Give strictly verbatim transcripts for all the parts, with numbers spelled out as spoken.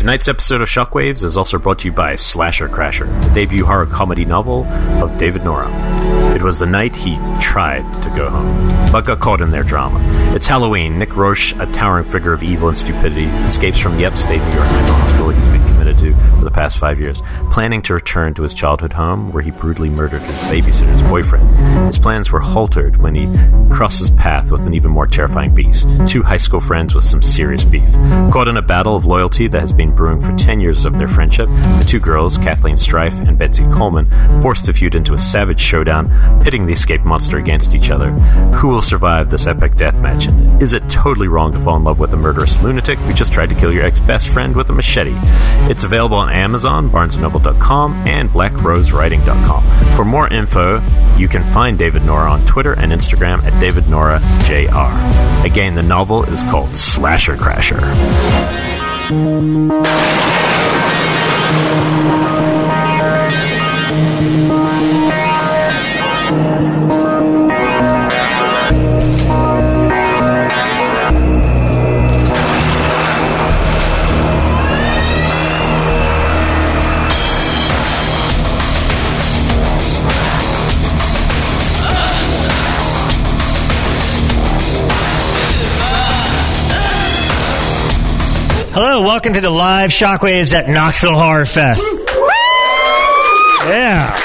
Tonight's episode of Shockwaves is also brought to you by Slasher Crasher, the debut horror comedy novel of David Nora. It was the night he tried to go home, but got caught in their drama. It's Halloween. Nick Roche, a towering figure of evil and stupidity, escapes from the upstate New York mental hospital he's been committed to for the past five years, planning to return to his childhood home where he brutally murdered his babysitter's boyfriend. His plans were halted when he crosses path with an even more terrifying beast, two high school friends with some serious beef. Caught in a battle of loyalty that has been brewing for ten years of their friendship, the two girls, Kathleen Strife and Betsy Coleman, forced the feud into a savage showdown, pitting the escaped monster against each other. Who will survive this epic death match? And is it totally wrong to fall in love with a murderous lunatic who just tried to kill your ex-best friend with a machete? It's available on Amazon, barnes and noble dot com, and black rose writing dot com. For more info, you can find David Nora on Twitter and Instagram at David Nora J R. Again, the novel is called Slasher Crasher. Hello, welcome to the live Shockwaves at Knoxville Horror Fest. Yeah.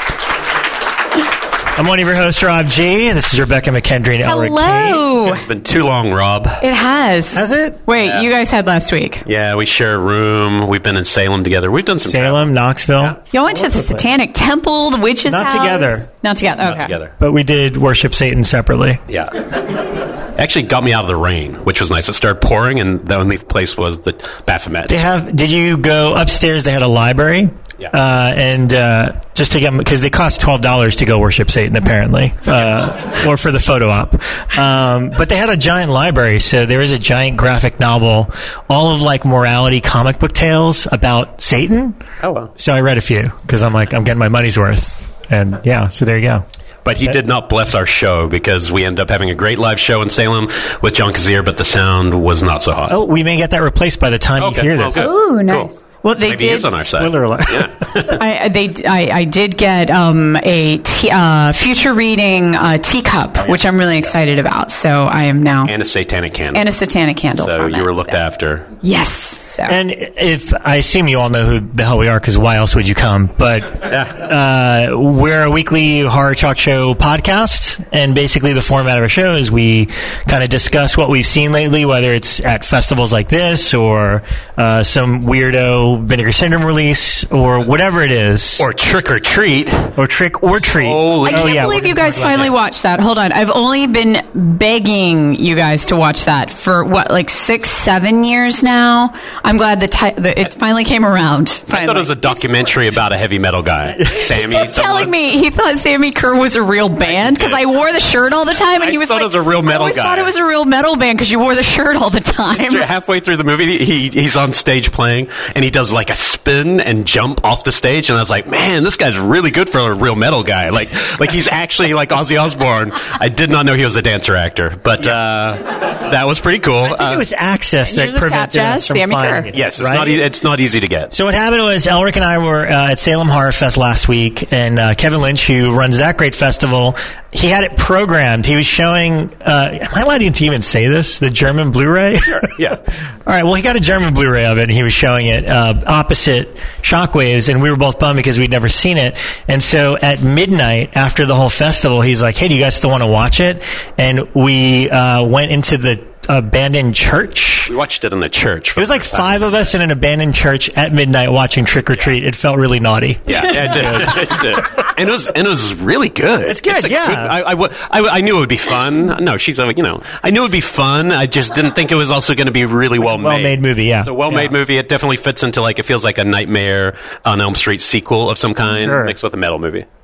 I'm one of your hosts, Rob G. This is Rebecca McKendry and Elric Hello. Kane. It's been too long, Rob. It has. Has it? Wait, Yeah. you guys had last week. Yeah, we share a room. We've been in Salem together. We've done some Salem, Knoxville. Yeah. Y'all went to the Satanic Temple, the witch's Not house. together. Not together. Okay. Not together. But we did worship Satan separately. Yeah. Actually got me out of the rain, which was nice. It started pouring, and the only place was the Baphomet. They have. Did you go upstairs? They had a library. Yeah. Uh, and uh, just to get because they cost twelve dollars to go worship Satan, apparently, uh, or for the photo op. Um, but they had a giant library, so there is a giant graphic novel, all of like morality comic book tales about Satan. Oh, well. So I read a few because I'm like I'm getting my money's worth, and yeah. So there you go. But he did not bless our show because we ended up having a great live show in Salem with John Kazir, but the sound was not so hot. Oh, we may get that replaced by the time Okay, you hear well, this. good. Ooh, nice. Cool. Well, they Maybe did. he's on our side. Spoiler alert. I, they, I, I did get um, a t- uh, future reading uh, teacup, Oh, yeah. which I'm really excited about. So I am now And a satanic candle. and a satanic candle. so from you it, were looked so. after. Yes. So. And if I assume you all know who the hell we are, because why else would you come? But uh, we're a weekly horror talk show podcast, and basically the format of our show is we kind of discuss what we've seen lately, whether it's at festivals like this or uh, some weirdo Vinegar Syndrome release or whatever it is, Or trick or treat. or trick or treat. Holy I can't Oh, yeah, believe we're you gonna guys talk about finally that. watched that. Hold on. I've only been begging you guys to watch that for, what, like six, seven years now? I'm glad the, ti- the it finally came around. Finally. I thought it was a documentary about a heavy metal guy. Sammy. Kept telling me he thought Sammy Kerr was a real band because I wore the shirt all the time, and I he was thought like, it was a real metal I always guy. thought it was a real metal band because you wore the shirt all the time. Halfway through the movie, he he's on stage playing, and he does like a spin and jump off the stage, and I was like, man, this guy's really good for a real metal guy. Like, like he's actually like Ozzy Osbourne. I did not know he was a dancer actor, but uh, that was pretty cool. I think it was access that Years of tap prevented jazz, us from Sammy finding Kerr. it. Yes, it's right? not e- it's not easy to get. So what happened was Elric and I were uh, at Salem Horror Fest last week, and uh, Kevin Lynch, who runs that great festival, he had it programmed. He was showing, uh, am I allowed to even say this? The German Blu-ray? Yeah. All right, well, he got a German Blu-ray of it, and he was showing it uh, opposite Shockwaves, and we were both bummed because we'd never seen it. And so at midnight, after the whole festival, he's like, hey, do you guys still want to watch it? And we uh, went into the abandoned church. We watched it in a church. It was like five of us in an abandoned church at midnight watching Trick or Treat. It felt really naughty. Yeah, yeah, it did. It did. And it was and it was really good. It's good, a yeah. I, I, w- I, I knew it would be fun. No, she's like, you know, I knew it would be fun. I just didn't think it was also going to be really well made. Well-made movie, yeah. It's a well-made Yeah. movie. It definitely fits into like it feels like a Nightmare on Elm Street sequel of some kind Sure. mixed with a metal movie.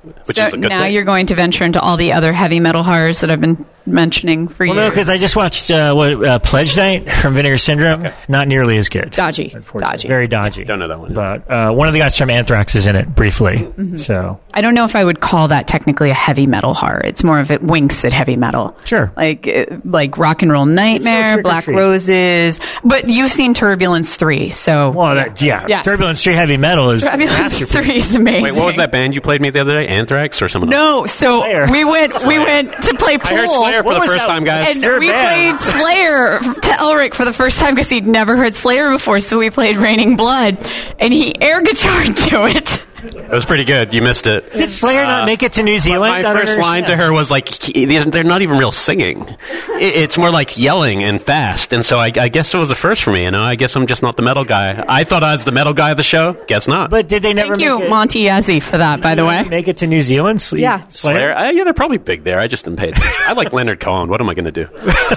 which So is a good now thing. you're going to venture into all the other heavy metal horrors that I've been mentioning for Well, years. no, because I just watched uh, what uh, Pledge Night from Vinegar Syndrome. Okay. Not nearly as good. Dodgy. Unfortunately. Dodgy. Very dodgy. Don't know that one. But uh, one of the guys from Anthrax is in it briefly. Mm-hmm. So I don't know if I would call that technically a heavy metal horror. It's more of it winks at heavy metal. Sure. Like uh, like Rock and Roll Nightmare, Trick or Black Treat. Roses. But you've seen Turbulence three, so well, that, yeah, Yes. Turbulence Street Heavy Metal is Turbulence masterpiece. three is amazing. Wait, what was that band you played me the other day? Anthrax or someone else? No, so Slayer. we went we went to play pool. I heard Slayer for What the was first that? time, guys. And You're a we band. played Slayer to Elric for the first time because he'd never heard Slayer before. So we played Raining Blood, and he air guitarred to it. It was pretty good. You missed it. Did Slayer not make it to New Zealand? My I don't first line to understand. her was like, they're not even real singing. It- It's more like yelling and fast. And so I, I guess it was a first for me, you know? I guess I'm just not the metal guy. I thought I was the metal guy of the show. Guess not. But did they never Thank you, make it, Monty Yazzie, for that. By the way, make it to New Zealand? Sle- Yeah. Slayer? Uh, yeah, they're probably big there. I just didn't pay attention. I like Leonard Cohen. What am I going to do?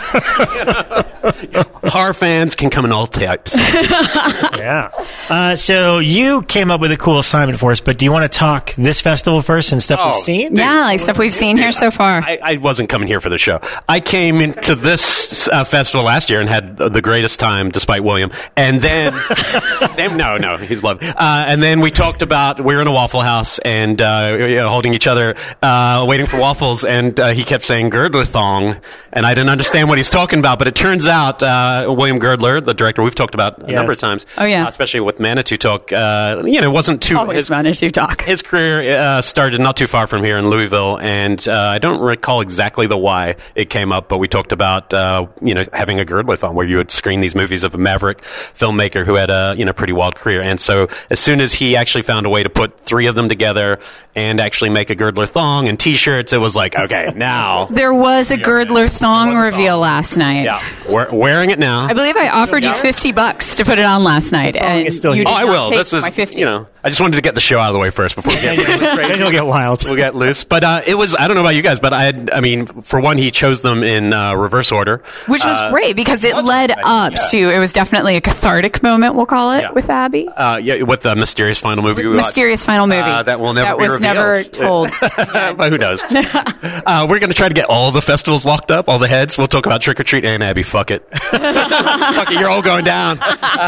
Horror fans can come in all types. Yeah. Uh, so you came up with a cool assignment for us, but do you want to talk this festival first and stuff Oh, we've seen? dude. yeah, like stuff we've seen here so far. I, I wasn't coming here for the show. I came into this uh, festival last year and had the greatest time, despite William. And then, then no, no, he's loved. Uh, and then we talked about we were in a Waffle House and uh, you know, holding each other, uh, waiting for waffles. And uh, he kept saying Girdler thong, and I didn't understand what he's talking about. But it turns out uh, William Girdler, the director, we've talked about a Yes. number of times. Oh, yeah. uh, especially with Manitou Talk. Uh, you know, it wasn't too. Always his- managed to talk. his career uh, started not too far from here in Louisville, and uh, I don't recall exactly the why it came up, but we talked about uh, you know having a Girdler-thon where you would screen these movies of a maverick filmmaker who had a you know pretty wild career. And so as soon as he actually found a way to put three of them together and actually make a Girdler thong and T-shirts, it was like, okay, now There was a Girdler thong There was a reveal thong. last night. yeah, we're wearing it now. I believe I offered you got it? fifty bucks to put it on last night, and is still you here. did Oh, I not will. take This is my fifty. you know. I just wanted to get the show out of the way first before we get Then you'll get wild. we'll get loose. But uh, it was, I don't know about you guys, but I had, I mean, for one, he chose them in uh, reverse order. Which was Uh, great because it was led exciting, up yeah. to, it was definitely a cathartic moment, we'll call it, Yeah. with Abby. Uh, yeah, with the mysterious final movie we watched. Mysterious final movie. Uh, that will never That be was revealed. never told. But who knows? uh, we're going to try to get all the festivals locked up, all the heads. We'll talk about Trick or Treat and Abby. Fuck it. Fuck it, you're all going down.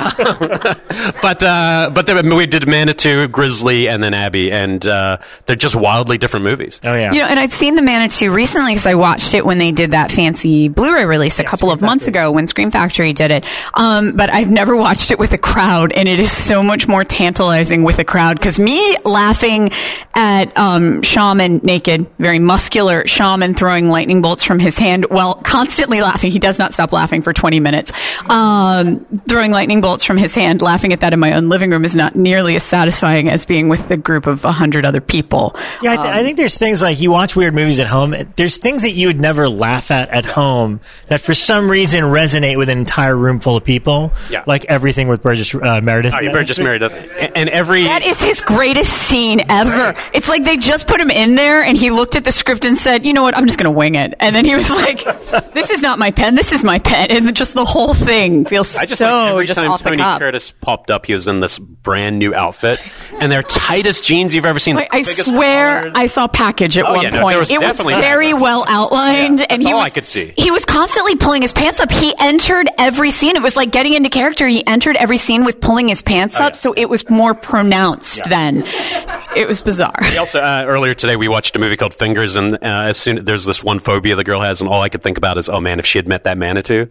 but uh, but then we did Manitou, Grizzly, and then Abby, and uh, they're just wildly different movies. Oh, yeah. You know, and I'd seen the Manitou recently because I watched it when they did that fancy Blu-ray release a couple Scream of months Factory. ago when Scream Factory did it. Um, but I've never watched it with a crowd, and it is so much more tantalizing with a crowd because me laughing at um, Shaman naked, very muscular Shaman throwing lightning bolts from his hand, well, constantly laughing. He does not stop laughing for twenty minutes. Um, throwing lightning bolts from his hand, laughing at that in my own living room is not nearly as satisfying as being with a group of a hundred other people. Yeah, I, th- I think there's things like you watch weird movies at home. There's things that you would never laugh at at home that for some reason resonate with an entire room full of people. Yeah. Like everything with Burgess uh, Meredith. Oh, you Burgess Meredith. And, and every... That is his greatest scene ever. It's like they just put him in there and he looked at the script and said, you know what, I'm just going to wing it. And then he was like, this is not my pen, this is my pen. And just the whole thing feels I just so like every just time off Tony the cuff. Curtis popped up, he was in this brand new outfit, and they're tightest jeans you've ever seen. Wait, the I biggest swear collars. I saw package at Oh, one yeah, no, point. there was it was definitely very that. well outlined, Yeah, and that's he all was, I could see. He was constantly pulling his pants up. He entered every scene. It was like getting into character. He entered every scene with pulling his pants Oh, up, yeah. so it was more pronounced then. It was bizarre. We also uh, earlier today we watched a movie called Fingers, and uh, as soon there's this one phobia the girl has, and all I could think about is, oh man, if she had met that Manitou,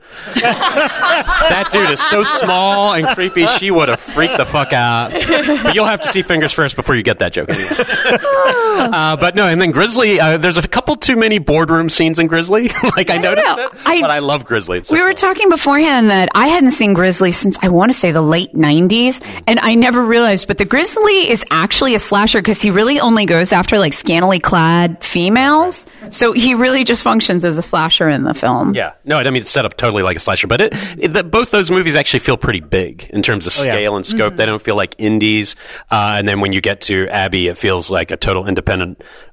that dude is so small and creepy, she would have freaked the fuck out. But you'll have to see Fingers first before you get that joke. uh, but no, and then Grizzly, uh, there's a couple too many boardroom scenes in Grizzly. like I, don't noticed know. it, I- but I love Grizzly. It's so We were cool. talking beforehand that I hadn't seen Grizzly since I want to say the late nineties, and I never realized, but the Grizzly is actually a slasher because he really only goes after like scantily clad females. So he really just functions as a slasher in the film. Yeah, no, I mean it's set up totally like a slasher, but it, it the, both those movies actually feel pretty big in terms of Oh, yeah. scale and scope. They don't feel like indies, uh, and then when you get to Abby, it feels like a total independent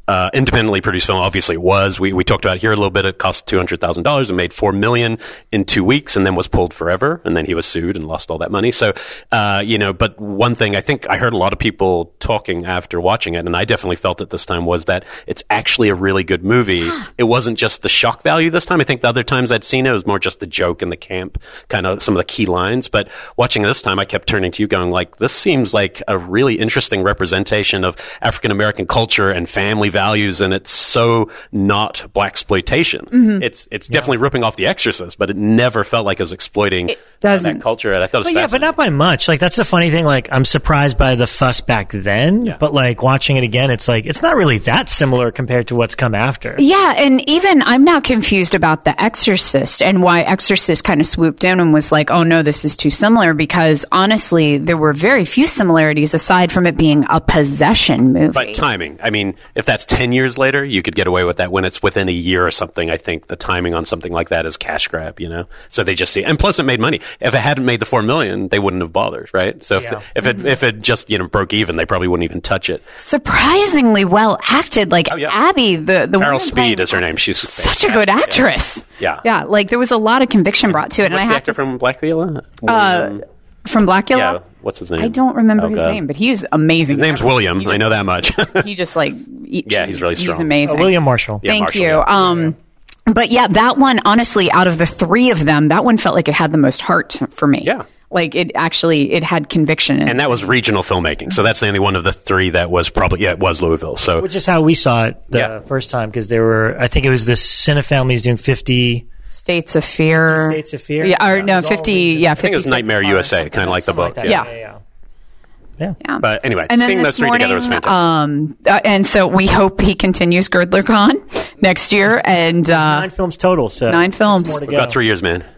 uh, independently produced film. Obviously, it was. We we talked about it here a little bit. It cost two hundred thousand dollars and made four million dollars in two weeks, and then was pulled forever. And then he was sued and lost all that money. So, uh, you know, but one thing I think I heard a lot of people talking after watching it, and I definitely felt it this time, was that it's actually a really good movie. It wasn't just the shock value this time. I think the other times I'd seen it, it was more just the joke and the camp, kind of some of the key lines. But watching it this time, I kept turning to you going like, this seems like a really interesting representation of African American culture and family values, and it's so not blaxploitation. Mm-hmm. It's it's yeah. definitely ripping off The Exorcist, but it never felt like it was exploiting it doesn't. Uh, that culture. And I thought it was but yeah, but not by much. Like, that's the funny thing. Like, I'm surprised by the fuss back then, yeah. but like watching it again, it's like it's not really that similar compared to what's come after. Yeah, and even I'm now confused about The Exorcist and why Exorcist kind of swooped in and was like, oh no, this is too similar, because honestly, there were very few similarities aside from it being a possession movie. But timing. I mean, if that's ten years later, you could get away with that. When it's within a year or something, I think the timing on something like that is cash grab, you know? So they just see, and plus it made money. If it hadn't made the four million, they wouldn't have bothered, right? So yeah. if, if it if it just, you know, broke even, they probably wouldn't even touch it. Surprisingly well acted. Like, oh, yeah. Abby, the, the Carol woman Speed playing, is her name. She's such a good actress. Yeah. Yeah, like there was a lot of conviction brought to it. What's and I the have actor to from Blackula? Uh, from Blackula? Yeah. What's his name? I don't remember oh, his God. name, but he's amazing. His name's William. Just, I know that much. he just like, he, yeah, he's really strong. He's amazing. Uh, William Marshall. Yeah, Thank Marshall, you. yeah. Um, but yeah, that one, honestly, out of the three of them, that one felt like it had the most heart for me. Yeah. Like it actually, it had conviction in it. And that was regional filmmaking. So that's the only one of the three that was probably, yeah, it was Louisville. So, which is how we saw it the Yeah. first time, because there were, I think it was the Cine Families doing fifty States of Fear. States of Fear. Yeah, or Yeah, no, it was all fifty, regional. yeah, I think it was fifty Nightmare States U S A, Apart, kind of like the book. Like that. Yeah. Yeah, yeah, yeah. Yeah. But anyway, And then seeing this those three morning, together was fantastic. um, uh, and so we hope he continues Girdler Con next year. And uh, Nine films total. So Nine films. more to We've go. got three years, man.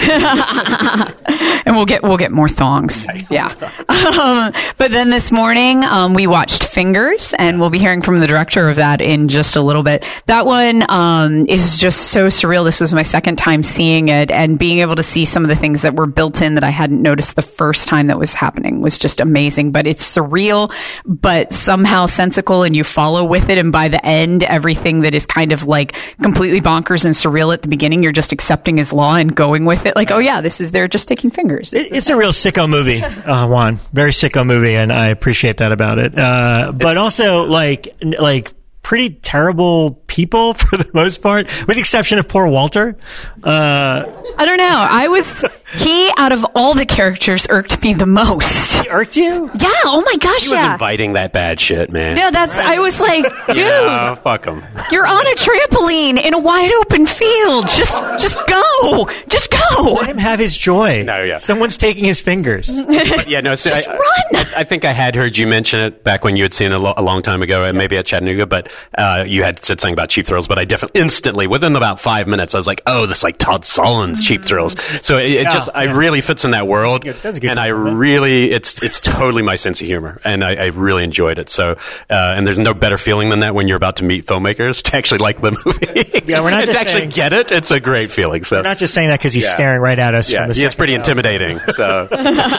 and we'll get we'll get more thongs. Yeah. Um, but then this morning um, we watched Fingers, and we'll be hearing from the director of that in just a little bit. That one um, is just so surreal. This was my second time seeing it, and being able to see some of the things that were built in that I hadn't noticed the first time that was happening was just amazing. But it's surreal, but somehow sensical, and you follow with it. And by the end, everything that is kind of like completely bonkers and surreal at the beginning, you're just accepting as law and going with it. Like, oh yeah, this is, they're just taking fingers. It, it's a real sicko movie, uh, Juan. Very sicko movie, and I appreciate that about it. Uh, but it's, also, like, like pretty terrible people for the most part, with the exception of poor Walter. Uh, I don't know. I was he out of all the characters irked me the most. He irked you? Yeah. Oh my gosh. He was yeah. inviting that bad shit, man. No, that's. I was like, dude, yeah, fuck him. You're on a trampoline in a wide open field. Just, just go. Just go. Let him have his joy. No, yeah. Someone's taking his fingers. But yeah, no. So Just I, run. I, I think I had heard you mention it back when you had seen it a, lo- a long time ago, and maybe at Chattanooga. But uh, you had said something about Cheap Thrills. But I definitely instantly, within about five minutes, I was like, oh, this is like Todd Solondz Cheap Thrills. So it, it Yeah, just, yeah. I really fits in that world, That's a good- that's a good and I compliment. really, it's it's totally my sense of humor, and I, I really enjoyed it. So, uh, and there's no better feeling than that when you're about to meet filmmakers to actually like the movie. Yeah, we're not to just actually saying- get it. It's a great feeling. So We're not just saying that because he's Yeah. staring right at us. yeah, from the he is second pretty row. intimidating. So,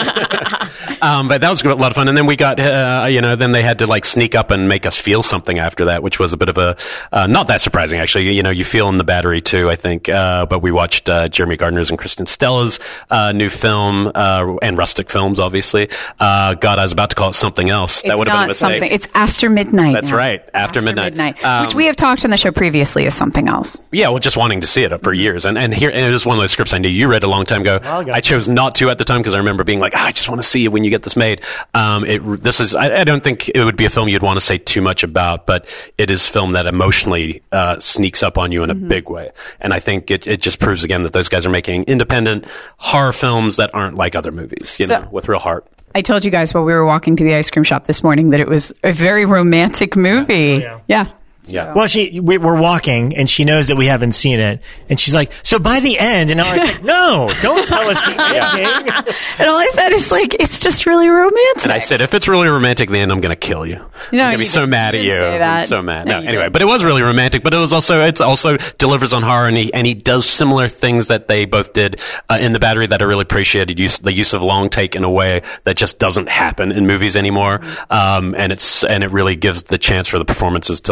um, but that was a lot of fun. And then we got, uh, you know, then they had to like sneak up and make us feel something after that, which was a bit of a uh, not that surprising actually. You know, you feel in The Battery too, I think. Uh, but we watched uh, Jeremy Gardner's and Kristen Stella's uh, new film uh, and Rustic Films, obviously. Uh, God, I was about to call it something else. It's that would have been a not mistake. something. It's After Midnight. That's now. right, After Midnight. Um, which we have talked on the show previously as something else. Yeah, well, just wanting to see it for years, and and here and it was one of those scripts I knew you read a long time ago. While ago. I chose not to at the time because I remember being like, oh, I just want to see it when you get this made. Um, it this is I, I don't think it would be a film you'd want to say too much about, but it is a film that emotionally uh, sneaks up on you in a Mm-hmm. big way, and I think it, it just proves again that those guys are making independent horror films that aren't like other movies, you So- know, with real heart. I told you guys while we were walking to the ice cream shop this morning that it was a very romantic movie. yeah. Yeah. Yeah. Well, she we, we're walking, and she knows that we haven't seen it, and she's like, "So by the end," and I was like, "No, don't tell us the ending." And all I said is like, it's just really romantic. And I said, if it's really romantic, then I'm going to kill you. No, I'm going to you be so didn't- mad you at didn't you. say that. I'm so mad. No, No, you anyway, didn't. but it was really romantic. But it was also, it's also delivers on horror, and he and he does similar things that they both did uh, in The Battery that I really appreciated. Use the use of long take in a way that just doesn't happen in movies anymore. Um, and it's and it really gives the chance for the performances to like breathe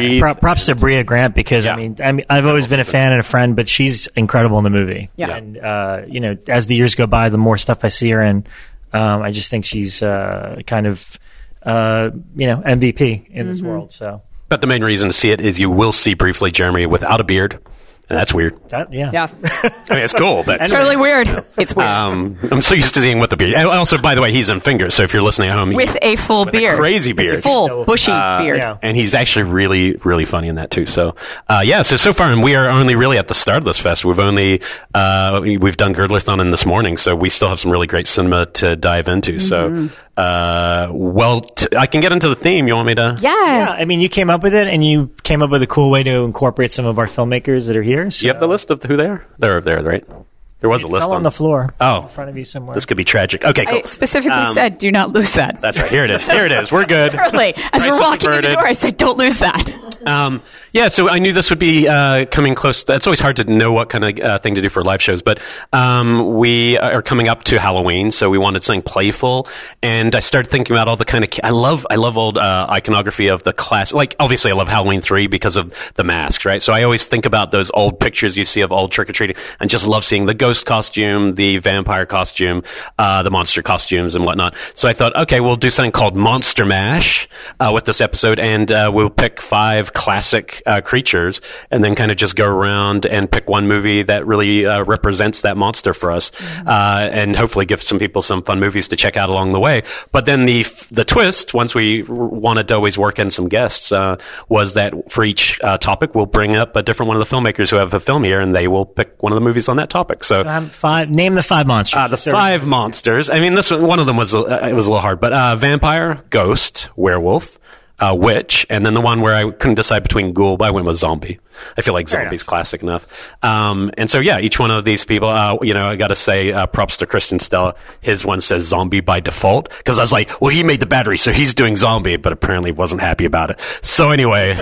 breathe. Pro- props to Brea Grant because Yeah. I mean, I mean, I've always been a fan and a friend, but she's incredible in the movie. Yeah. And uh, you know, as the years go by, the more stuff I see her in, um, I just think she's uh, kind of uh, you know M V P in this world. So, But the main reason to see it is you will see briefly Jeremy without a beard. And that's weird. that yeah, Yeah. I mean, it's cool. But Totally weird. It's weird. um, I'm so used to seeing with a beard. And also, by the way, he's in Fingers. So if you're listening at home, With a full with a beard. crazy beard. Full, bushy beard. yeah. And he's actually really, really funny in that too. So, uh, yeah. So so far, and we are only really at the start of this fest. We've only uh, we- we've done Girdlerthon in this morning, so we still have some really great cinema to dive into. So, uh, well, t- I can get into the theme. You want me to? Yeah. Yeah, I mean, you came up with it, and you came up with a cool way to incorporate some of our filmmakers that are here. So You have the list of who they are? They're there, right? There was a it list fell on the floor. Oh. in front of you somewhere. This could be tragic. Okay, cool. I specifically Um, said, do not lose that. That's right. Here it is. Here it is. We're good. Early. As we're Crisis walking in the averted. door, I said, don't lose that. Um, yeah, so I knew this would be uh, coming close. It's always hard to know what kind of uh, thing to do for live shows, but um, we are coming up to Halloween, so we wanted something playful. And I started thinking about all the kind of. I love, I love old uh, iconography of the class. Like, obviously, I love Halloween three because of the masks, right? So I always think about those old pictures you see of old trick or treating, and just love seeing the ghost costume, the vampire costume, uh, the monster costumes, and whatnot. So I thought, okay, we'll do something called Monster Mash uh, with this episode, and uh, we'll pick five classic uh, creatures, and then kind of just go around and pick one movie that really uh, represents that monster for us, uh, and hopefully give some people some fun movies to check out along the way. But then the the twist, once we r- wanted to always work in some guests, uh, was that for each uh, topic, we'll bring up a different one of the filmmakers who have a film here, and they will pick one of the movies on that topic. So. Um, five. Name the five monsters. Uh, the So- five monsters. I mean, this one, one of them was uh, it was a little hard, but uh, vampire, ghost, werewolf, uh, witch, and then the one where I couldn't decide between ghoul, but I went with zombie. I feel like Fair zombie's classic enough. Um, and so, yeah, each one of these people, uh, you know, I got to say, uh, props to Christian Stella. His one says zombie by default because I was like, well, he made the battery, so he's doing zombie, but apparently wasn't happy about it. So anyway,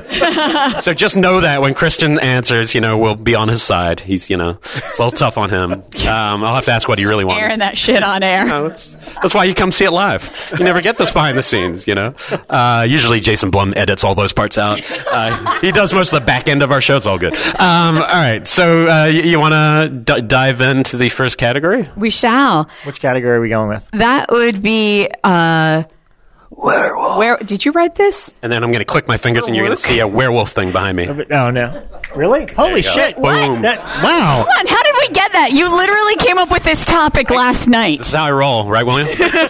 so just know that when Christian answers, you know, we'll be on his side. He's, you know, it's a little tough on him. Um, I'll have to ask what he really wanted. Airing that shit on air. No, that's, that's why you come see it live. You never get this behind the scenes, you know. Uh, usually Jason Blum edits all those parts out. Uh, he does most of the back end of our show. It's all good. Um, all right. So uh, you, you want to d- dive into the first category? We shall. Which category are we going with? That would be, uh, Werewolf. where, did you write this? And then I'm going to click my fingers, and you're going to see a werewolf thing behind me. Oh no! Really? Holy shit! Boom. That, wow! Come on, how did we get that? You literally came up with this topic last night. This is how I roll, right, William?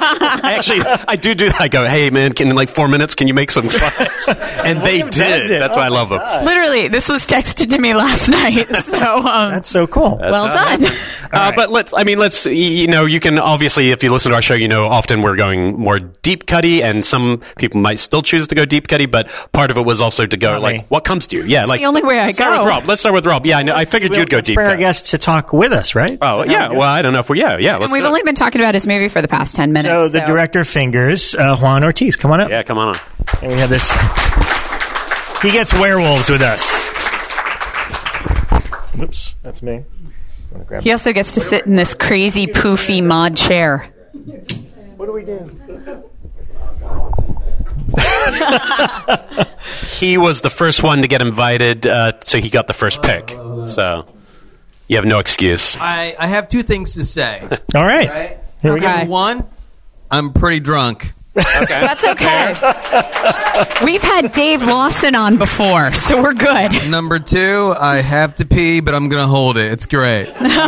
I actually, I do do that. I go, hey, man, can in like four minutes, can you make some slides? And they William does did. it. That's Oh why I my love them. God. Literally, this was texted to me last night. So, um, That's so cool. well how it done. Uh, right. But let's, I mean, let's, y- you know, you can obviously, if you listen to our show, you know, often we're going more deep cutty, and some people might still choose to go deep cutty, but part of it was also to go, Not like, me. what comes to you? Yeah, like. the only way I let's start go. with Rob. Let's start with Rob. Yeah, I, know, I figured you'd go Let's deep bring our cut. guest to talk with us, right? Oh, Is that yeah. how we do it? Well, I don't know if we're, yeah, yeah. And Let's we've do it. only been talking about his movie for the past ten minutes. So the director fingers uh, Juan Ortiz. Come on up. Yeah, come on. And we have this. He gets werewolves with us. Whoops, that's me. Wanna grab He also gets to sit in this crazy, poofy mod chair. What do we do? He was the first one to get invited, uh, so he got the first pick. So you have no excuse. I, I have two things to say. All right. Right? Here we go. Okay. One, I'm pretty drunk. Okay. That's okay. We've had Dave Lawson on before, so we're good. Number two, I have to pee, but I'm going to hold it. It's great.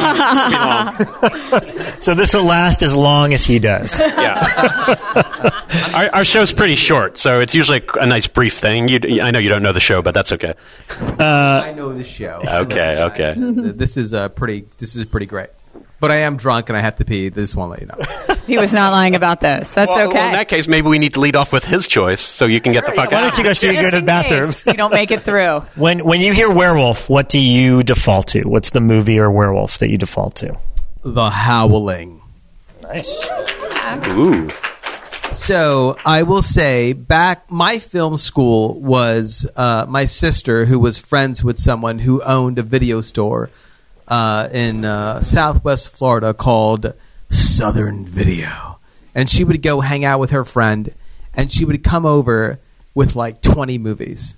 So this will last as long as he does. Yeah. our, our show's pretty short, so it's usually a nice brief thing. You, I know you don't know the show, but that's okay. I know the show. Okay, okay. This is uh, pretty. This is pretty great. But I am drunk and I have to pee. This won't let you know. He was not lying about this. That's Well, okay. well, in that case, maybe we need to lead off with his choice, so you can get the fuck Why out. don't you go see you Just go to the in bathroom? case you don't make it through. When when you hear werewolf, what do you default to? What's the movie or werewolf that you default to? The Howling. Nice. Ooh. So I will say, back my film school was uh, my sister, who was friends with someone who owned a video store uh, in uh, Southwest Florida called Southern Video, and she would go hang out with her friend, and she would come over with like twenty movies,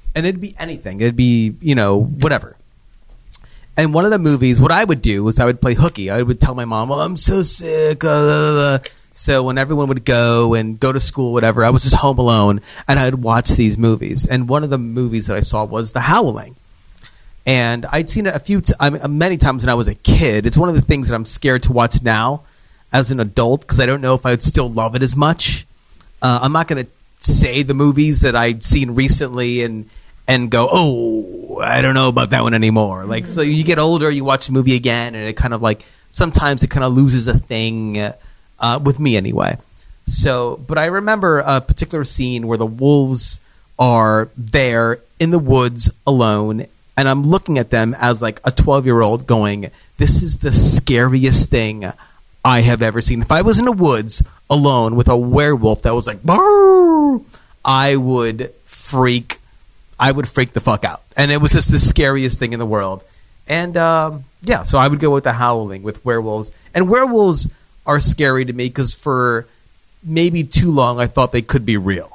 and it'd be anything. It'd be, you know, whatever. And one of the movies, what I would do was I would play hooky. I would tell my mom, "Oh, I'm so sick." Uh, blah, blah, blah. So when everyone would go and go to school, whatever, I was just home alone, and I'd watch these movies. And one of the movies that I saw was The Howling. And I'd seen it a few, t- I mean, many times when I was a kid. It's one of the things that I'm scared to watch now as an adult because I don't know if I would still love it as much. Uh, I'm not going to say the movies that I've seen recently and and go, oh, I don't know about that one anymore. Like, so you get older, you watch the movie again, and it kind of like, sometimes it kind of loses a thing, uh, with me anyway. So, but I remember a particular scene where the wolves are there in the woods alone, and I'm looking at them as like a twelve-year-old going, this is the scariest thing I have ever seen. If I was in the woods alone with a werewolf that was like, "Barr," I would freak I would freak the fuck out. And it was just the scariest thing in the world. And, um, yeah, so I would go with The Howling with werewolves. And werewolves are scary to me because for maybe too long I thought they could be real.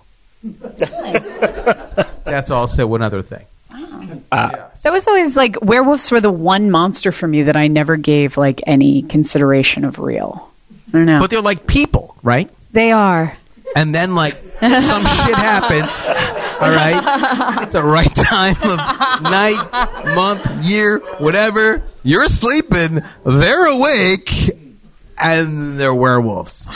That's also another thing. Uh, yes. That was always like, werewolves were the one monster for me that I never gave like any consideration of real. I don't know. But they're like people, right? They are. And then like some shit happens. All right, it's the right time of night, month, year, whatever. You're sleeping, they're awake, and they're werewolves.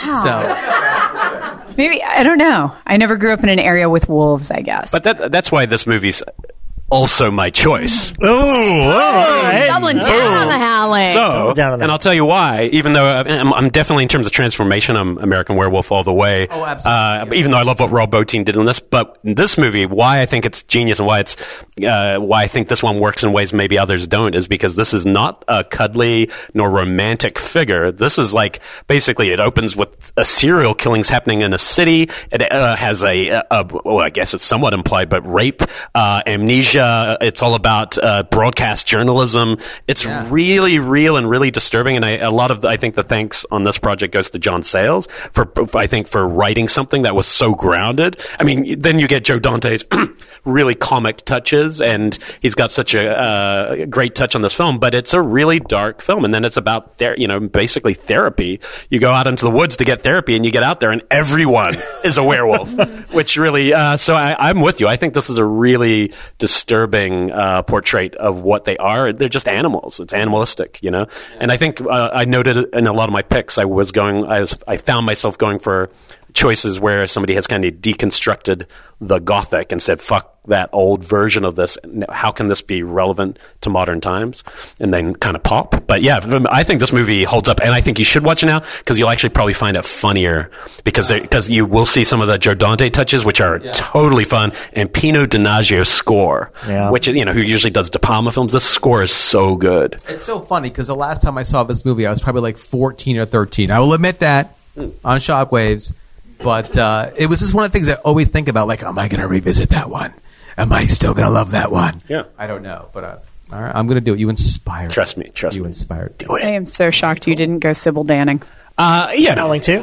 Wow. So maybe, I don't know. I never grew up in an area with wolves, I guess. But that that's why this movie's also my choice. Oh, oh, doubling down on The Howling. So, down on that. And I'll tell you why. Even though I'm, I'm definitely, in terms of transformation, I'm American Werewolf all the way. Oh, absolutely. Uh, even though I love what Rob Bottin did in this, but in this movie, why I think it's genius and why it's uh, why I think this one works in ways maybe others don't is because this is not a cuddly nor romantic figure. This is like basically it opens with a serial killings happening in a city. It uh, has a, a, a well, I guess it's somewhat implied, but rape, uh, amnesia. It's all about uh, broadcast journalism. It's Yeah. really real and really disturbing. And I, a lot of, the, I think the thanks on this project goes to John Sayles for, I think, for writing something that was so grounded. I mean, then you get Joe Dante's really comic touches, and he's got such a uh, great touch on this film, but it's a really dark film. And then it's about, ther- you know, basically therapy. You go out into the woods to get therapy, and you get out there, and everyone is a werewolf, which really, uh, so I, I'm with you. I think this is a really disturbing uh, portrait of what they are. They're just animals. It's animalistic, you know? And I think uh, I noted in a lot of my picks, I was going, I, was, I found myself going for choices where somebody has kind of deconstructed the Gothic and said, fuck that old version of this. How can this be relevant to modern times? And then kind of pop. But yeah, I think this movie holds up, and I think you should watch it now because you'll actually probably find it funnier because because you will see some of the Joe Dante touches, which are yeah. totally fun, and Pino Donaggio's score, yeah. which, you know, who usually does De Palma films. This score is so good. It's so funny because the last time I saw this movie, I was probably like fourteen or thirteen. I will admit that mm. on Shockwaves. But uh, it was just one of the things I always think about, like, am I going to revisit that one? Am I still going to love that one? Yeah. I don't know, but uh, all right, I'm going to do it. You inspired Trust me. Trust you me. You inspired. Do it. I am so shocked you didn't go Sybil Danning. Uh, yeah. Howling too?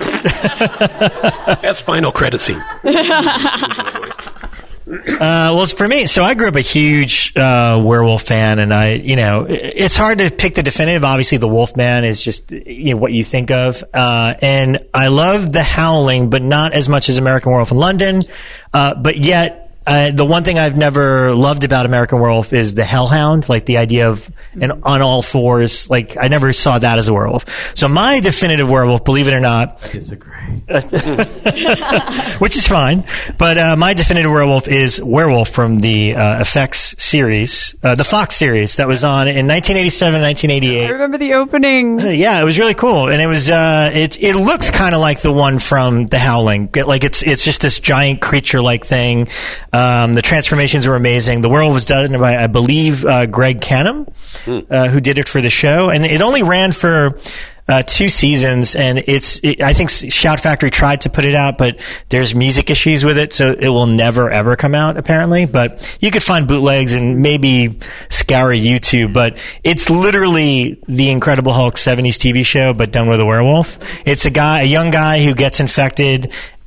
That's final credit scene. Uh, well, for me, so I grew up a huge uh, werewolf fan, and I, you know, it's hard to pick the definitive. Obviously, the Wolfman is just, you know, what you think of, uh, and I love The Howling, but not as much as American Werewolf in London. Uh, but yet, uh, the one thing I've never loved about American Werewolf is the Hellhound, like the idea of an on all fours. Like I never saw that as a werewolf. So my definitive werewolf, believe it or not, I disagree. Which is fine, but uh, my definitive werewolf is Werewolf from the uh, Effects series, uh, the Fox series that was on in nineteen eighty-seven, nineteen eighty-eight. I remember the opening. Yeah, it was really cool, and it was uh, it it looks kind of like the one from The Howling. It, like it's it's just this giant creature like thing. Um, the transformations were amazing. The werewolf was done by, I believe, uh, Greg Canham, mm. uh, who did it for the show, and it only ran for Uh, two seasons, and it's, it, I think Shout Factory tried to put it out, but there's music issues with it, so it will never ever come out, apparently. But you could find bootlegs and maybe scour YouTube, but it's literally the Incredible Hulk seventies T V show, but done with a werewolf. It's a guy, a young guy who gets infected,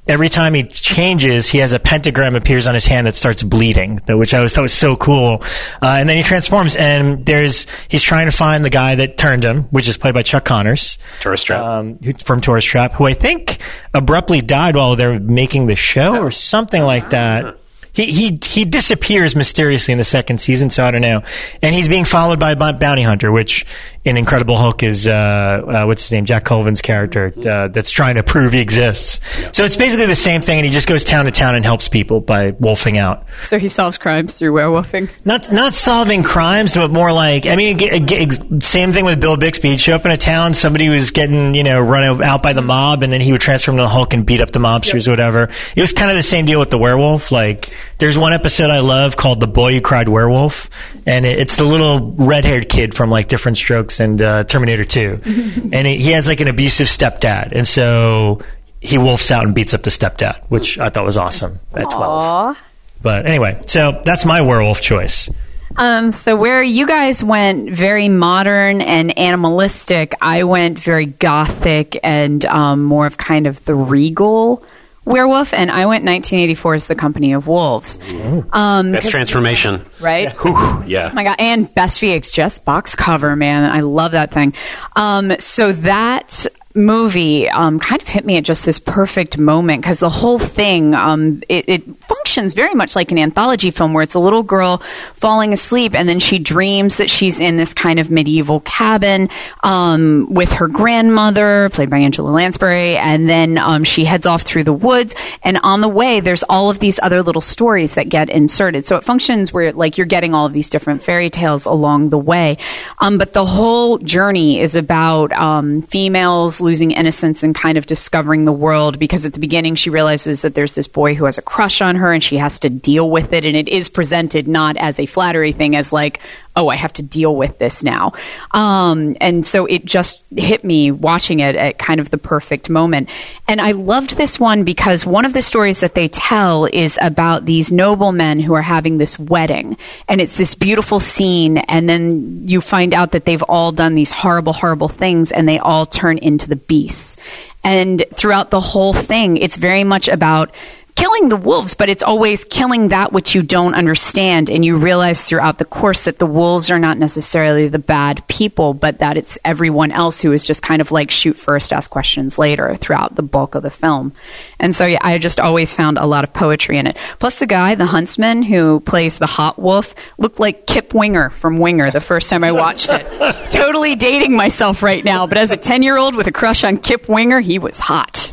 every time he changes, he has a pentagram appears on his hand that starts bleeding, which I was thought was so cool. Uh, and then he transforms, and there's he's trying to find the guy that turned him, which is played by Chuck Connors, Tourist Trap, um, who, from Tourist Trap, who I think abruptly died while they were making the show or something like that. He, he he disappears mysteriously in the second season, so I don't know. And he's being followed by a bounty hunter, which in Incredible Hulk is, uh, uh, what's his name, Jack Colvin's character, uh, that's trying to prove he exists. So it's basically the same thing, and he just goes town to town and helps people by wolfing out. So he solves crimes through werewolfing? Not not solving crimes, but more like, I mean, g- g- same thing with Bill Bixby. He'd show up in a town, somebody was getting, you know, run out by the mob, and then he would transform into the Hulk and beat up the mobsters yep. or whatever. It was kind of the same deal with the werewolf. Like, there's one episode I love called The Boy Who Cried Werewolf, and it, it's the little red-haired kid from, like, Different Strokes and uh, Terminator two. And it, he has, like, an abusive stepdad, and so he wolfs out and beats up the stepdad, which I thought was awesome at twelve. Aww. But anyway, so that's my werewolf choice. Um, so where you guys went very modern and animalistic, I went very gothic and um, more of kind of the regal werewolf, and I went nineteen eighty-four's The Company of Wolves. Um, Best transformation. Right? Whew, yeah. Oh my God. And Best V H S box cover, man. I love that thing. Um, so that movie um, kind of hit me at just this perfect moment, because the whole thing, um, it, it functions very much like an anthology film where it's a little girl falling asleep, and then she dreams that she's in this kind of medieval cabin um, with her grandmother, played by Angela Lansbury, and then um, she heads off through the woods, and on the way there's all of these other little stories that get inserted. So it functions where like you're getting all of these different fairy tales along the way. Um, but the whole journey is about um, females losing innocence and kind of discovering the world, because at the beginning she realizes that there's this boy who has a crush on her and she has to deal with it, and it is presented not as a flattery thing, as like, oh, I have to deal with this now. Um, and so it just hit me watching it at kind of the perfect moment. And I loved this one because one of the stories that they tell is about these noblemen who are having this wedding, and it's this beautiful scene, and then you find out that they've all done these horrible, horrible things, and they all turn into the beasts. And throughout the whole thing, it's very much about killing the wolves, but it's always killing that which you don't understand. And you realize throughout the course that the wolves are not necessarily the bad people, but that it's everyone else who is just kind of like shoot first, ask questions later throughout the bulk of the film. And so yeah, I just always found a lot of poetry in it. Plus the guy, the huntsman who plays the hot wolf, looked like Kip Winger from Winger the first time I watched it. Totally dating myself right now, but as a ten-year-old with a crush on Kip Winger, he was hot.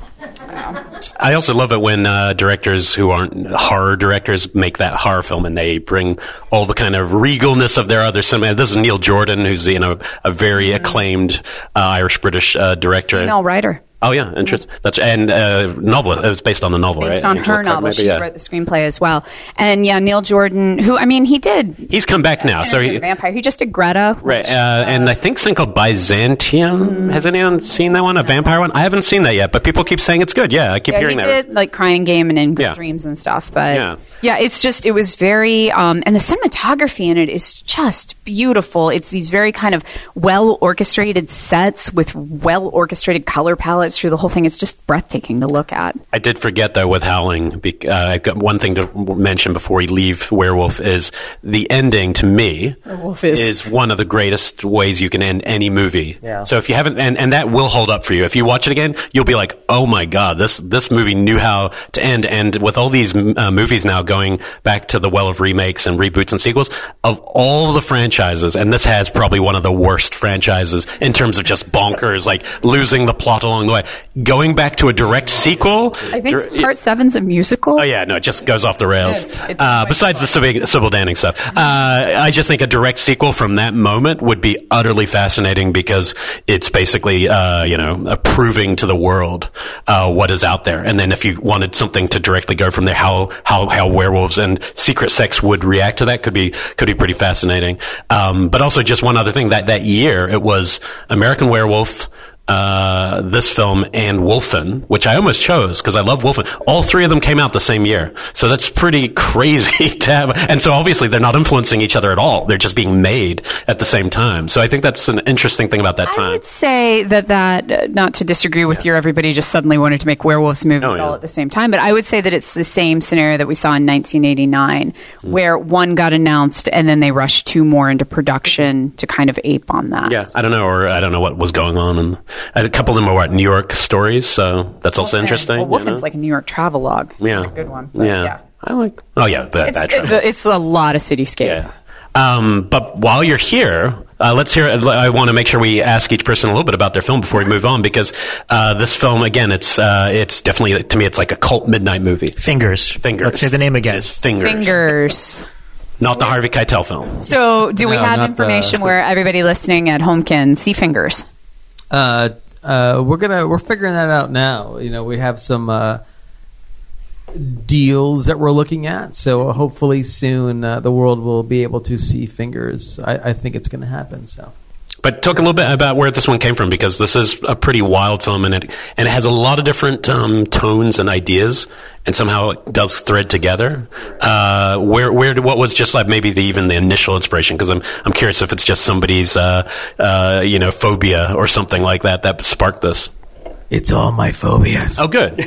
I also love it when uh, directors who aren't horror directors make that horror film, and they bring all the kind of regalness of their other cinema. This is Neil Jordan, who's you know a very acclaimed uh, Irish-British uh, director. Female writer. Oh yeah, interesting. That's and uh, novel. It was based on a novel, based right? on Angela her Clark, novel. maybe, She yeah. wrote the screenplay as well. And yeah, Neil Jordan, who I mean, he did. He's come back now. So he, Vampire. He just did Greta. Right, Which, uh, uh, and I think something called Byzantium. Mm, Has anyone seen that one? A vampire one? I haven't seen that yet, but people keep saying it's good. Yeah, I keep yeah, hearing he that. did like Crying Game and In Good Yeah. Dreams and stuff. But Yeah. yeah, it's just it was very um, and the cinematography in it is just beautiful. It's these very kind of well orchestrated sets with well orchestrated color palettes through the whole thing. It's just breathtaking to look at. I did forget though with Howling. Uh, I've got one thing to mention before we leave Werewolf is the ending. To me, Werewolf is. is one of the greatest ways you can end any movie. Yeah. So if you haven't, and, and that will hold up for you. If you watch it again, you'll be like, oh my god, this this movie knew how to end. And with all these uh, movies now going back to the well of remakes and reboots and sequels, of all the franchises, and this has probably one of the worst franchises in terms of just bonkers, like losing the plot along the way. Going back to a direct sequel. I think dir- part seven's a musical. Oh yeah, no, it just goes off the rails. It's, it's uh, besides the Sybil, Sybil Danning stuff, uh, I just think a direct sequel from that moment would be utterly fascinating because it's basically, uh, you know, uh, proving to the world uh, what is out there. And then if you wanted something to directly go from there, how how how werewolves and secret sex would react to that could be could be pretty fascinating. Um, but also just one other thing that that year it was American Werewolf. uh, this film, and Wolfen, which I almost chose because I love Wolfen. All three of them came out the same year. So that's pretty crazy to have. And so obviously they're not influencing each other at all. They're just being made at the same time. So I think that's an interesting thing about that time. I would say that that, uh, not to disagree with yeah. your everybody just suddenly wanted to make werewolves movies oh, yeah. all at the same time, but I would say that it's the same scenario that we saw in nineteen eighty-nine, mm. where one got announced and then they rushed two more into production to kind of ape on that. Yeah, I don't know, or I don't know what was going on. And a couple of them are what, New York stories, so that's also Wolfen. interesting. Well, Wolfen's you know? like a New York travelogue. Yeah. A good one. But yeah. yeah. I like, oh yeah, that, it's, that it, it's a lot of cityscape. Yeah. Um, but while you're here, uh, let's hear, I want to make sure we ask each person a little bit about their film before we move on, because uh, this film, again, it's uh, it's definitely, to me, it's like a cult midnight movie. Fingers. Fingers. Let's say the name again. It's Fingers. Fingers. Not the Harvey Keitel film. So do we No, have not information the- where everybody listening at home can see Fingers? Uh, uh, we're gonna we're figuring that out now. You know, we have some uh, deals that we're looking at, so hopefully soon uh, the world will be able to see Fingers. I, I think it's going to happen. So, But talk a little bit about where this one came from, because this is a pretty wild film, and it and it has a lot of different um, tones and ideas, and somehow it does thread together. Uh, where where what was just like maybe the, even the initial inspiration? Because I'm I'm curious if it's just somebody's uh, uh, you know phobia or something like that that sparked this. it's all my phobias. Oh, good.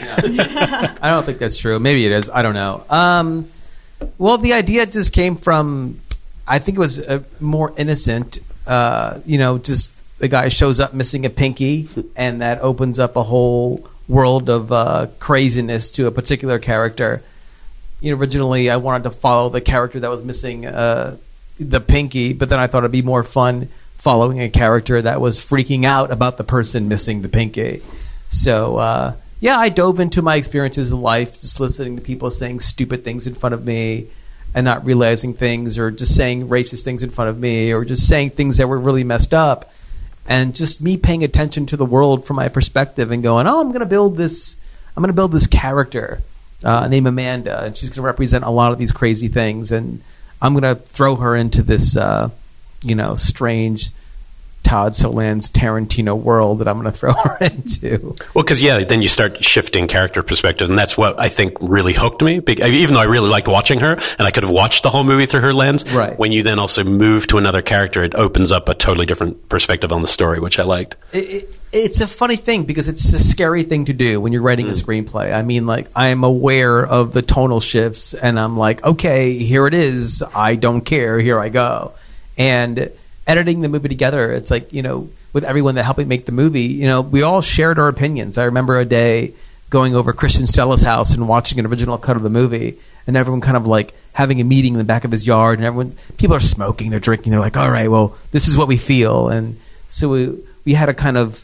I don't think that's true. Maybe it is. I don't know. Um, well, the idea just came from, I think it was uh, more innocent. Uh, you know, just the guy shows up missing a pinky, and that opens up a whole world of uh, craziness to a particular character. You know, originally I wanted to follow the character that was missing uh, the pinky, but then I thought it'd be more fun following a character that was freaking out about the person missing the pinky. So, uh, yeah, I dove into my experiences in life, just listening to people saying stupid things in front of me and not realizing things, or just saying racist things in front of me, or just saying things that were really messed up. And just me paying attention to the world from my perspective and going, oh, I'm going to build this, I'm going to build this character uh, named Amanda, and she's going to represent a lot of these crazy things. And I'm going to throw her into this, uh, you know, strange Todd Solondz Tarantino world that I'm going to throw her into. Well, because, yeah, then you start shifting character perspectives, and that's what I think really hooked me. Be- Even though I really liked watching her, and I could have watched the whole movie through her lens, right. When you then also move to another character, it opens up a totally different perspective on the story, which I liked. It, it, it's a funny thing, because it's a scary thing to do when you're writing mm. a screenplay. I mean, like, I'm aware of the tonal shifts, and I'm like, okay, here it is. I don't care. Here I go. And editing the movie together, it's like, you know, with everyone that helped me make the movie, you know, we all shared our opinions. I remember a day going over Christian Stella's house and watching an original cut of the movie, and everyone kind of like having a meeting in the back of his yard, and everyone, people are smoking, they're drinking, they're like, all right, well, this is what we feel. And so we, we had a kind of,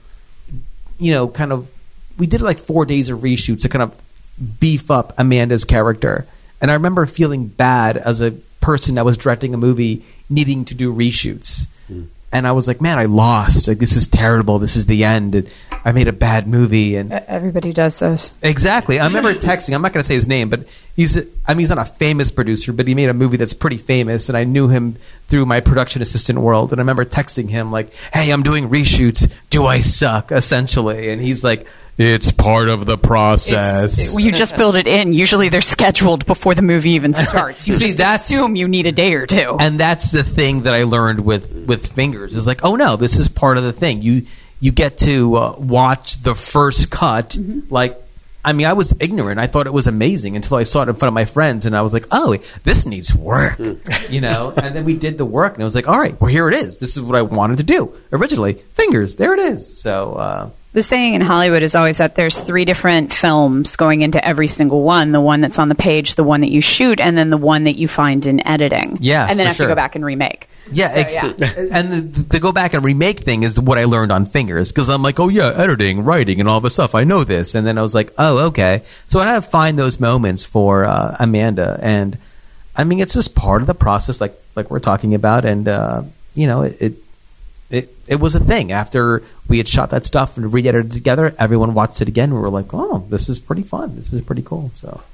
you know, kind of, we did like four days of reshoots to kind of beef up Amanda's character. And I remember feeling bad as a person that was directing a movie needing to do reshoots. Mm. And I was like, man, I lost. Like, this is terrible. This is the end. And I made a bad movie. And everybody does those. Exactly. I remember texting. I'm not going to say his name, but he's. I mean, he's not a famous producer, but he made a movie that's pretty famous. And I knew him through my production assistant world. And I remember texting him like, "Hey, I'm doing reshoots. Do I suck?" Essentially, and he's like, "It's part of the process." It's, you just build it in. Usually, they're scheduled before the movie even starts. You See, just that's, assume you need a day or two. And that's the thing that I learned with with Fingers. Is like, oh no, this is part of the thing. You you get to uh, watch the first cut. Mm-hmm. Like, I mean, I was ignorant. I thought it was amazing until I saw it in front of my friends, and I was like, oh, this needs work, you know. And then we did the work, and I was like, all right, well, here it is. This is what I wanted to do originally. Fingers, there it is. So. Uh, The saying in Hollywood is always that there's three different films going into every single one. The one that's on the page, the one that you shoot, and then the one that you find in editing. Yeah, and then for have sure. to go back and remake. Yeah, so, ex- yeah. And the, the go back and remake thing is what I learned on Fingers, because I'm like, oh yeah, editing, writing, and all this stuff. I know this, and then I was like, oh okay. So I had to find those moments for uh, Amanda, and I mean, it's just part of the process, like like we're talking about, and uh, you know, it, it it it was a thing. After we had shot that stuff and re-edited it together, everyone watched it again. And we were like, oh, this is pretty fun. This is pretty cool. So.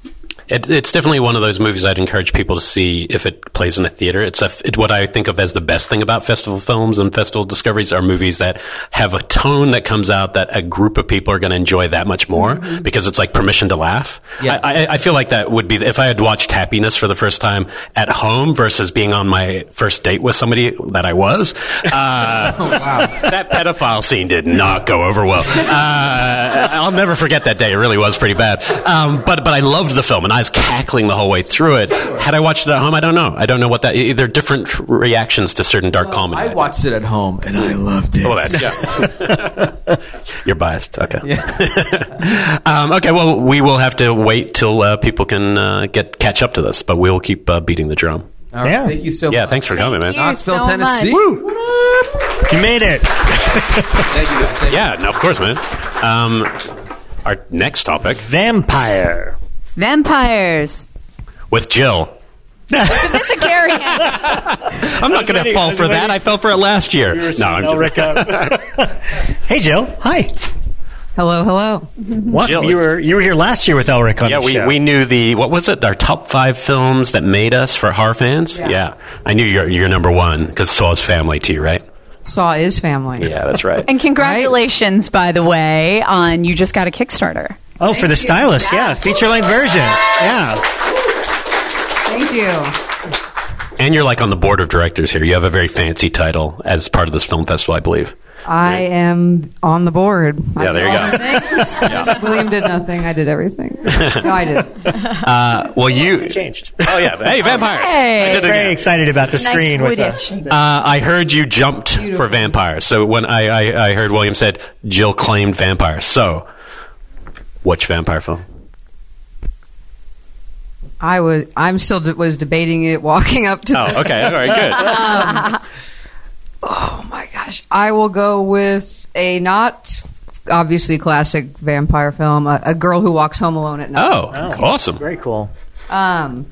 It, it's definitely one of those movies I'd encourage people to see if it plays in a theater. It's a, it, what I think of as the best thing about festival films and festival discoveries are movies that have a tone that comes out that a group of people are going to enjoy that much more mm-hmm. because it's like permission to laugh. Yeah. I, I, I feel like that would be, if I had watched Happiness for the first time at home versus being on my first date with somebody that I was, uh, oh, wow. that pedophile scene did not go over well. Uh, I'll never forget that day. It really was pretty bad. Um, but, but I loved the film and I was cackling the whole way through it. Had I watched it at home, I don't know. I don't know what that. There are different reactions to certain dark well, comedy. I, I watched it at home and I loved it. Oh, that's, yeah. You're biased. Okay. Yeah. um, okay. Well, we will have to wait till uh, people can uh, get catch up to this, but we'll keep uh, beating the drum. All right. Yeah. Thank you so yeah, much. Yeah. Thanks for coming, man. Knoxville, so Tennessee. Woo! You made it. Thank you, guys. Thank yeah. You. No, of course, man. Um, our next topic: vampire. Vampires. With Jill. I'm not going to fall for that. I fell for it last year. No, I'm just... Hey, Jill. Hi. Hello, hello. What? Jill. You were you were here last year with Elric on yeah, the we, show. we knew the, what was it? Our top five films that made us for horror fans? Yeah. yeah. I knew you're, you're number one because Saw is family to you, right? Saw is family. Yeah, that's right. And congratulations, right? by the way, on you just got a Kickstarter. Oh, Thank for the you. Stylist. Yeah. yeah. Feature-length version. Yeah. Thank you. And you're like on the board of directors here. You have a very fancy title as part of this film festival, I believe. I right? am on the board. Yeah, I there you go. yeah. William did nothing. I did everything. No, I did. Uh, well, you changed. Oh yeah. Hey, vampires! Hey. I was very excited about the screen nice with us. Uh, I heard you jumped Beautiful. for vampires. So when I, I, I heard William said Jill claimed vampires. So, which vampire film? I was. I'm still de- was debating it, walking up to. Oh, this. okay, all right, good. um, oh my gosh, I will go with a not obviously classic vampire film, a, a Girl Who Walks Home Alone at Night. Oh, oh, awesome! Very cool. Um,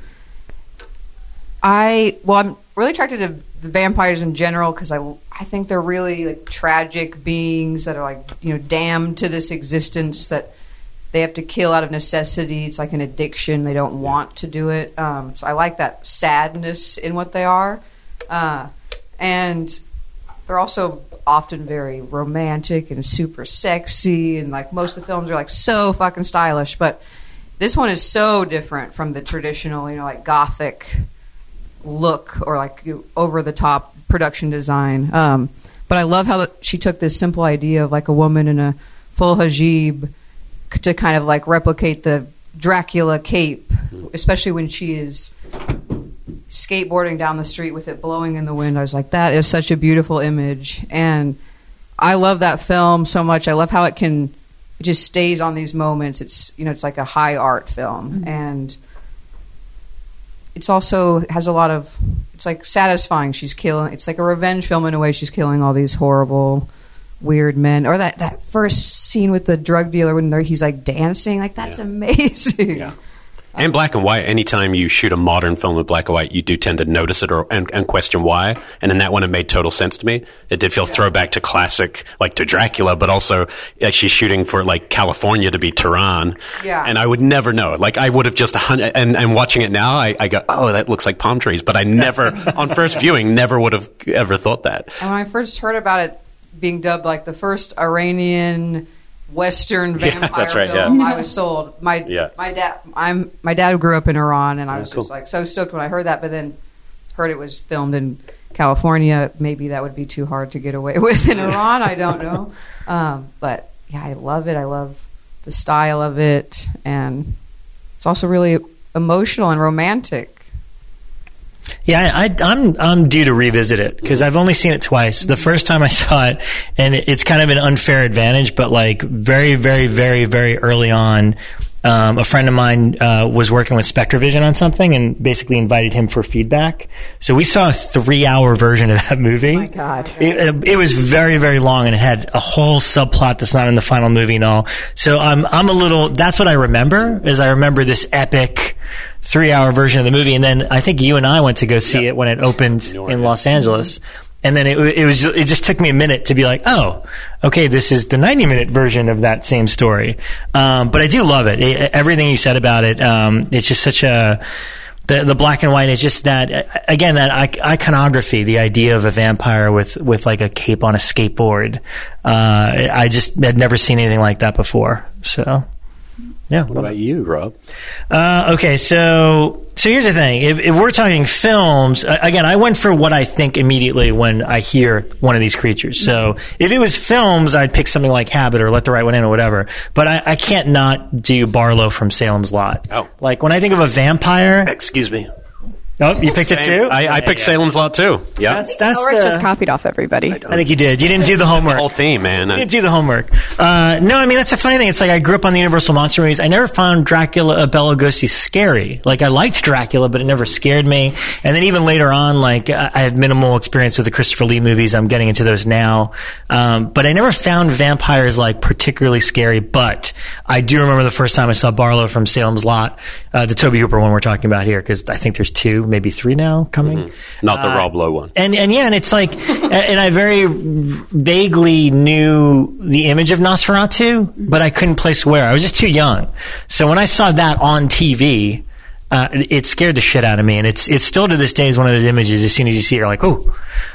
I well, I'm really attracted to the vampires in general because I I think they're really like tragic beings that are like you know damned to this existence that. They have to kill out of necessity. It's like an addiction. They don't want to do it. Um, so I like that sadness in what they are. Uh, and they're also often very romantic and super sexy. And like most of the films are like so fucking stylish. But this one is so different from the traditional, you know, like gothic look or like you know, over-the-top production design. Um, but I love how the, she took this simple idea of like a woman in a full hijab to kind of like replicate the Dracula cape, especially when she is skateboarding down the street with it blowing in the wind. I was like, that is such a beautiful image. And I love that film so much. I love how it can, it just stays on these moments. It's, you know, it's like a high art film. Mm-hmm. And it's also has a lot of, it's like satisfying. She's killing, it's like a revenge film in a way. She's killing all these horrible weird men, or that, that first scene with the drug dealer when he's like dancing, like that's yeah. amazing. Yeah. And black and white. Anytime you shoot a modern film with black and white, you do tend to notice it or and, and question why. And in that one, it made total sense to me. It did feel yeah. throwback to classic, like to Dracula, but also like, she's shooting for like California to be Tehran. Yeah. And I would never know. Like I would have just a hundred. And, and watching it now, I, I go, oh, that looks like palm trees. But I never, on first viewing, never would have ever thought that. And when I first heard about it being dubbed like the first Iranian Western vampire yeah, that's right, film, yeah. I was sold. My yeah. my dad, I'm my dad grew up in Iran, and I was cool. just like so stoked when I heard that. But then heard it was filmed in California. Maybe that would be too hard to get away with in Iran. I don't know. Um, but yeah, I love it. I love the style of it, and it's also really emotional and romantic. Yeah, I, I'm I'm due to revisit it because I've only seen it twice. The first time I saw it, and it's kind of an unfair advantage, but like very, very, very, very early on, um, a friend of mine uh, was working with SpectraVision on something and basically invited him for feedback. So we saw a three-hour version of that movie. Oh my God. It, it was very, very long, and it had a whole subplot that's not in the final movie and all. So I'm I'm a little. That's what I remember. Is I remember this epic three-hour version of the movie, and then I think you and I went to go see yep. it when it opened in Los Angeles. And then it, it was, it just took me a minute to be like, oh, okay, this is the ninety minute version of that same story. Um, but I do love it. it. Everything you said about it. Um, it's just such a, the, the black and white is just that, again, that iconography, the idea of a vampire with, with like a cape on a skateboard. Uh, I just had never seen anything like that before. So. Yeah. What about you, Rob? Uh, okay, so so here's the thing. If, if we're talking films, uh, again, I went for what I think immediately when I hear one of these creatures. So if it was films, I'd pick something like Habit or Let the Right One In or whatever. But I, I can't not do Barlow from Salem's Lot. Oh. Like, when I think of a vampire... Excuse me. Oh, you picked it too? I, I picked yeah. Salem's Lot too. Yeah, that's that's Howard the, just copied off everybody. I, I think you did. You didn't do the homework. The whole theme, man. You didn't do the homework. Uh, no, I mean that's a funny thing. It's like I grew up on the Universal monster movies. I never found Dracula, Bela Lugosi scary. Like I liked Dracula, but it never scared me. And then even later on, like I have minimal experience with the Christopher Lee movies. I'm getting into those now, um, but I never found vampires like particularly scary. But I do remember the first time I saw Barlow from Salem's Lot, uh, the Tobe Hooper one we're talking about here, because I think there's two, maybe three now. Coming, mm-hmm. Not the uh, Rob Lowe one, and and yeah, and it's like, and, and I very vaguely knew the image of Nosferatu, but I couldn't place where. I was just too young. So when I saw that on T V, uh, it scared the shit out of me, and it's it's still to this day is one of those images. As soon as you see it, you're like, oh.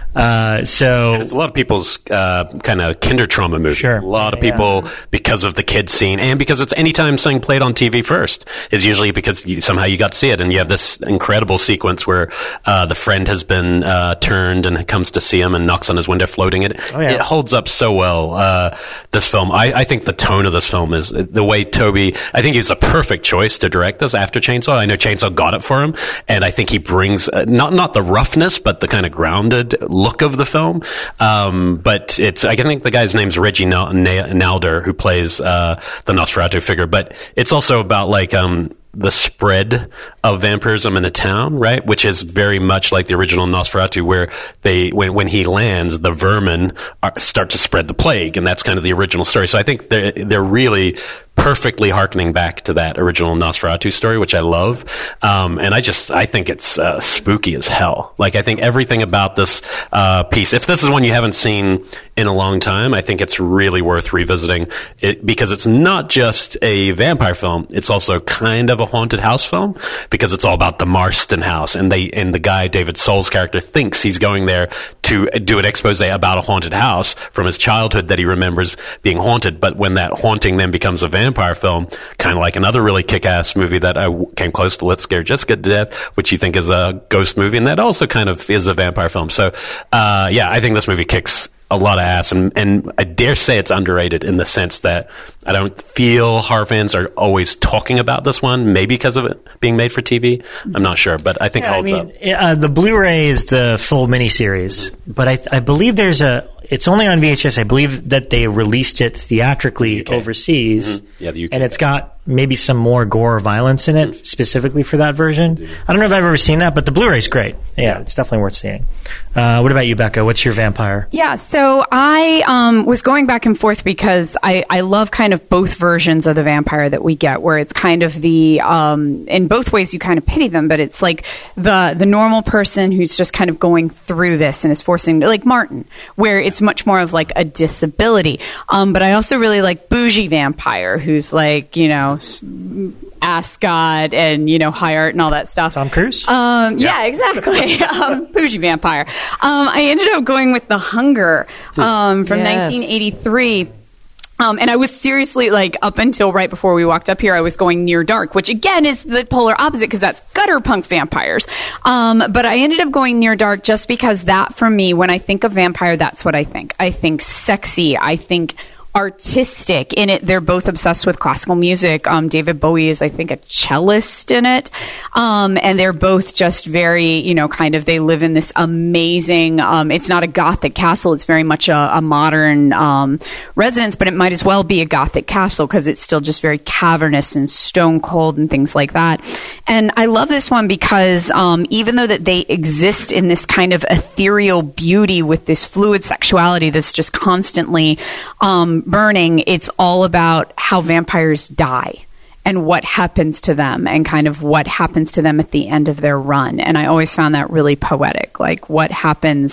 Uh, so and it's a lot of people's uh, kind of kinder trauma movie. Sure. A lot of people, yeah. because of the kid scene, and because it's anytime something played on T V first is usually because you, somehow you got to see it, and you have this incredible sequence where uh, the friend has been uh, turned and comes to see him and knocks on his window, floating it. Oh, yeah. It holds up so well. Uh, this film, I, I think the tone of this film is the way Toby. I think he's a perfect choice to direct this after Chainsaw. I know Chainsaw got it for him, and I think he brings uh, not not the roughness, but the kind of grounded look of the film. Um, but it's, I think the guy's name's Reggie Nalder, who plays uh, the Nosferatu figure. But it's also about like um, the spread of vampirism in a town, right? Which is very much like the original Nosferatu, where they, when, when he lands, the vermin are, start to spread the plague, and that's kind of the original story. So I think they're, they're really perfectly harkening back to that original Nosferatu story, which I love. Um, and I just, I think it's uh, spooky as hell. Like, I think everything about this uh, piece, if this is one you haven't seen in a long time, I think it's really worth revisiting it, because it's not just a vampire film. It's also kind of a haunted house film, because it's all about the Marston house. And they, and the guy, David Soul's character, thinks he's going there to do an expose about a haunted house from his childhood that he remembers being haunted. But when that haunting then becomes a vampire film, kind of like another really kick-ass movie that I w- came close to, Let's Scare Jessica to Death, which you think is a ghost movie, and that also kind of is a vampire film. So, uh, yeah, I think this movie kicks a lot of ass, and, and I dare say it's underrated in the sense that I don't feel horror fans are always talking about this one, maybe because of it being made for T V. I'm not sure, but I think yeah, it holds I mean, up. Uh, the Blu-ray is the full miniseries, but I, I believe there's a, it's only on V H S. I believe that they released it theatrically U K. Overseas. Mm-hmm. Yeah, the U K. And it's got maybe some more gore or violence in it, mm-hmm. specifically for that version. Mm-hmm. I don't know if I've ever seen that, but the Blu-ray's great. Yeah, yeah. It's definitely worth seeing. Uh, what about you, Becca? What's your vampire? Yeah, so I um, was going back and forth because I, I love kind of both versions of the vampire that we get, where it's kind of the, um, in both ways you kind of pity them, but it's like the the normal person who's just kind of going through this and is forcing, like Martin, where it's much more of like a disability. Um, but I also really like Bougie Vampire, who's like, you know, ascot and, you know, high art and all that stuff. Tom Cruise? Um, yeah. yeah, exactly. um, Bougie Vampire. Um, I ended up going with The Hunger um, from yes. nineteen eighty-three. Um, and I was seriously, like, up until right before we walked up here, I was going Near Dark, which, again, is the polar opposite because that's gutter punk vampires. Um, but I ended up going Near Dark just because that, for me, when I think of vampire, that's what I think. I think sexy. I think artistic in it. They're both obsessed with classical music. Um, David Bowie is, I think, a cellist in it. Um, and they're both just very, you know, kind of, they live in this amazing, um, it's not a Gothic castle. It's very much a, a modern, um, residence, but it might as well be a Gothic castle because it's still just very cavernous and stone cold and things like that. And I love this one because, um, even though that they exist in this kind of ethereal beauty with this fluid sexuality that's just constantly, um, burning, it's all about how vampires die and what happens to them and kind of what happens to them at the end of their run. And I always found that really poetic, like what happens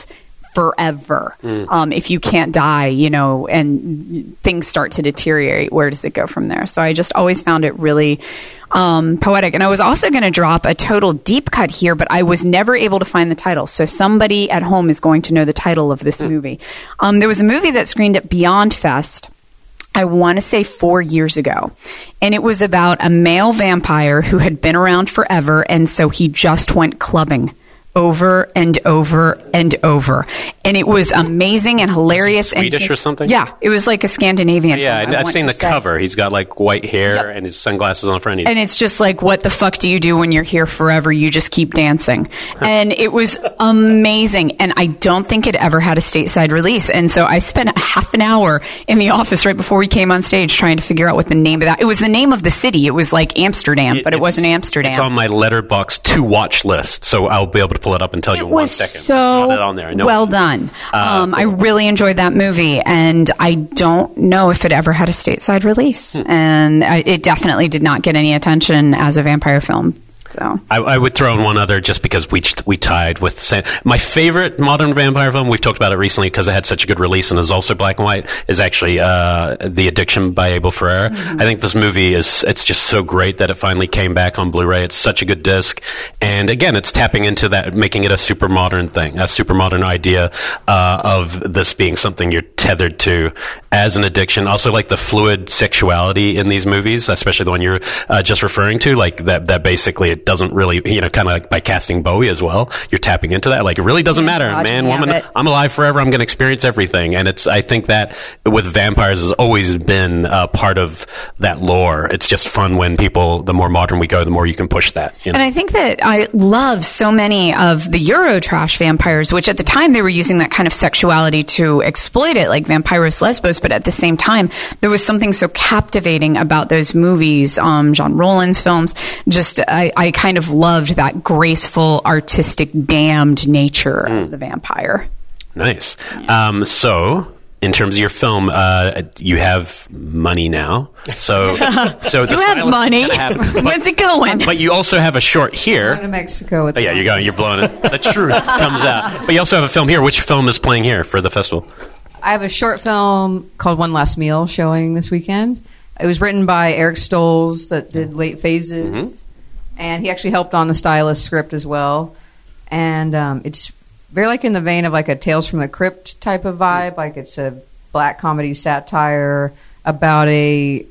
forever. Mm. Um, if you can't die, you know, and things start to deteriorate, where does it go from there? So I just always found it really um, poetic. And I was also going to drop a total deep cut here, but I was never able to find the title. So somebody at home is going to know the title of this mm. movie. Um, there was a movie that screened at Beyond Fest, I want to say four years ago. And it was about a male vampire who had been around forever, and so he just went clubbing over and over and over. And it was amazing and hilarious. Was he Swedish and or something? Yeah, it was like a Scandinavian Yeah, film, I've want seen to the say. cover. He's got like white hair Yep. and his sunglasses on the front. And it's just like, what the fuck do you do when you're here forever? You just keep dancing. And it was amazing. And I don't think it ever had a stateside release. And so I spent a half an hour in the office right before we came on stage trying to figure out what the name of that. It was the name of the city. It was like Amsterdam, but it It's- wasn't Amsterdam. It's on my Letterboxd to watch list, so I'll be able to pull it up and tell you It in one was second. so Got it on there. I know. well done. Uh, um, I cool. really enjoyed that movie, and I don't know if it ever had a stateside release. Hmm. And I, it definitely did not get any attention as a vampire film. So I, I would throw in one other just because we we tied with San- my favorite modern vampire film. We've talked about it recently because it had such a good release and is also black and white. Is actually uh, The Addiction by Abel Ferrara. Mm-hmm. I think this movie is it's just so great that it finally came back on Blu-ray. It's such a good disc, and again, it's tapping into that, making it a super modern thing, a super modern idea uh, of this being something you're tethered to as an addiction. Also, like the fluid sexuality in these movies, especially the one you're uh, just referring to, like that that basically it doesn't really, you know, kind of like by casting Bowie as well, you're tapping into that. Like it really doesn't Yeah, matter, androgyny man, of woman, it. I'm alive forever. I'm going to experience everything. And it's, I think that with vampires has always been uh, part of that lore. It's just fun when people, the more modern we go, the more you can push that. You know? And I think that I love so many of the Eurotrash vampires, which at the time they were using that kind of sexuality to exploit it, like Vampiros Lesbos, but at the same time, there was something so captivating about those movies, um, Jean Rollins films. Just, I, I kind of loved that graceful, artistic, damned nature Mm. of the vampire. Nice. Um, so, in terms of your film, uh, you have money now. So, so the You have stylist is money. gonna have- Where's it going? but you also have a short here. Going to Mexico with Oh, yeah, the you're going. You're blowing it. The truth comes out. But you also have a film here. Which film is playing here for the festival? I have a short film called One Last Meal showing this weekend. It was written by Eric Stolz that did Late Phases, Mm-hmm. and he actually helped on the stylist script as well. And um, it's very like in the vein of like a Tales from the Crypt type of vibe. Like it's a black comedy satire about a,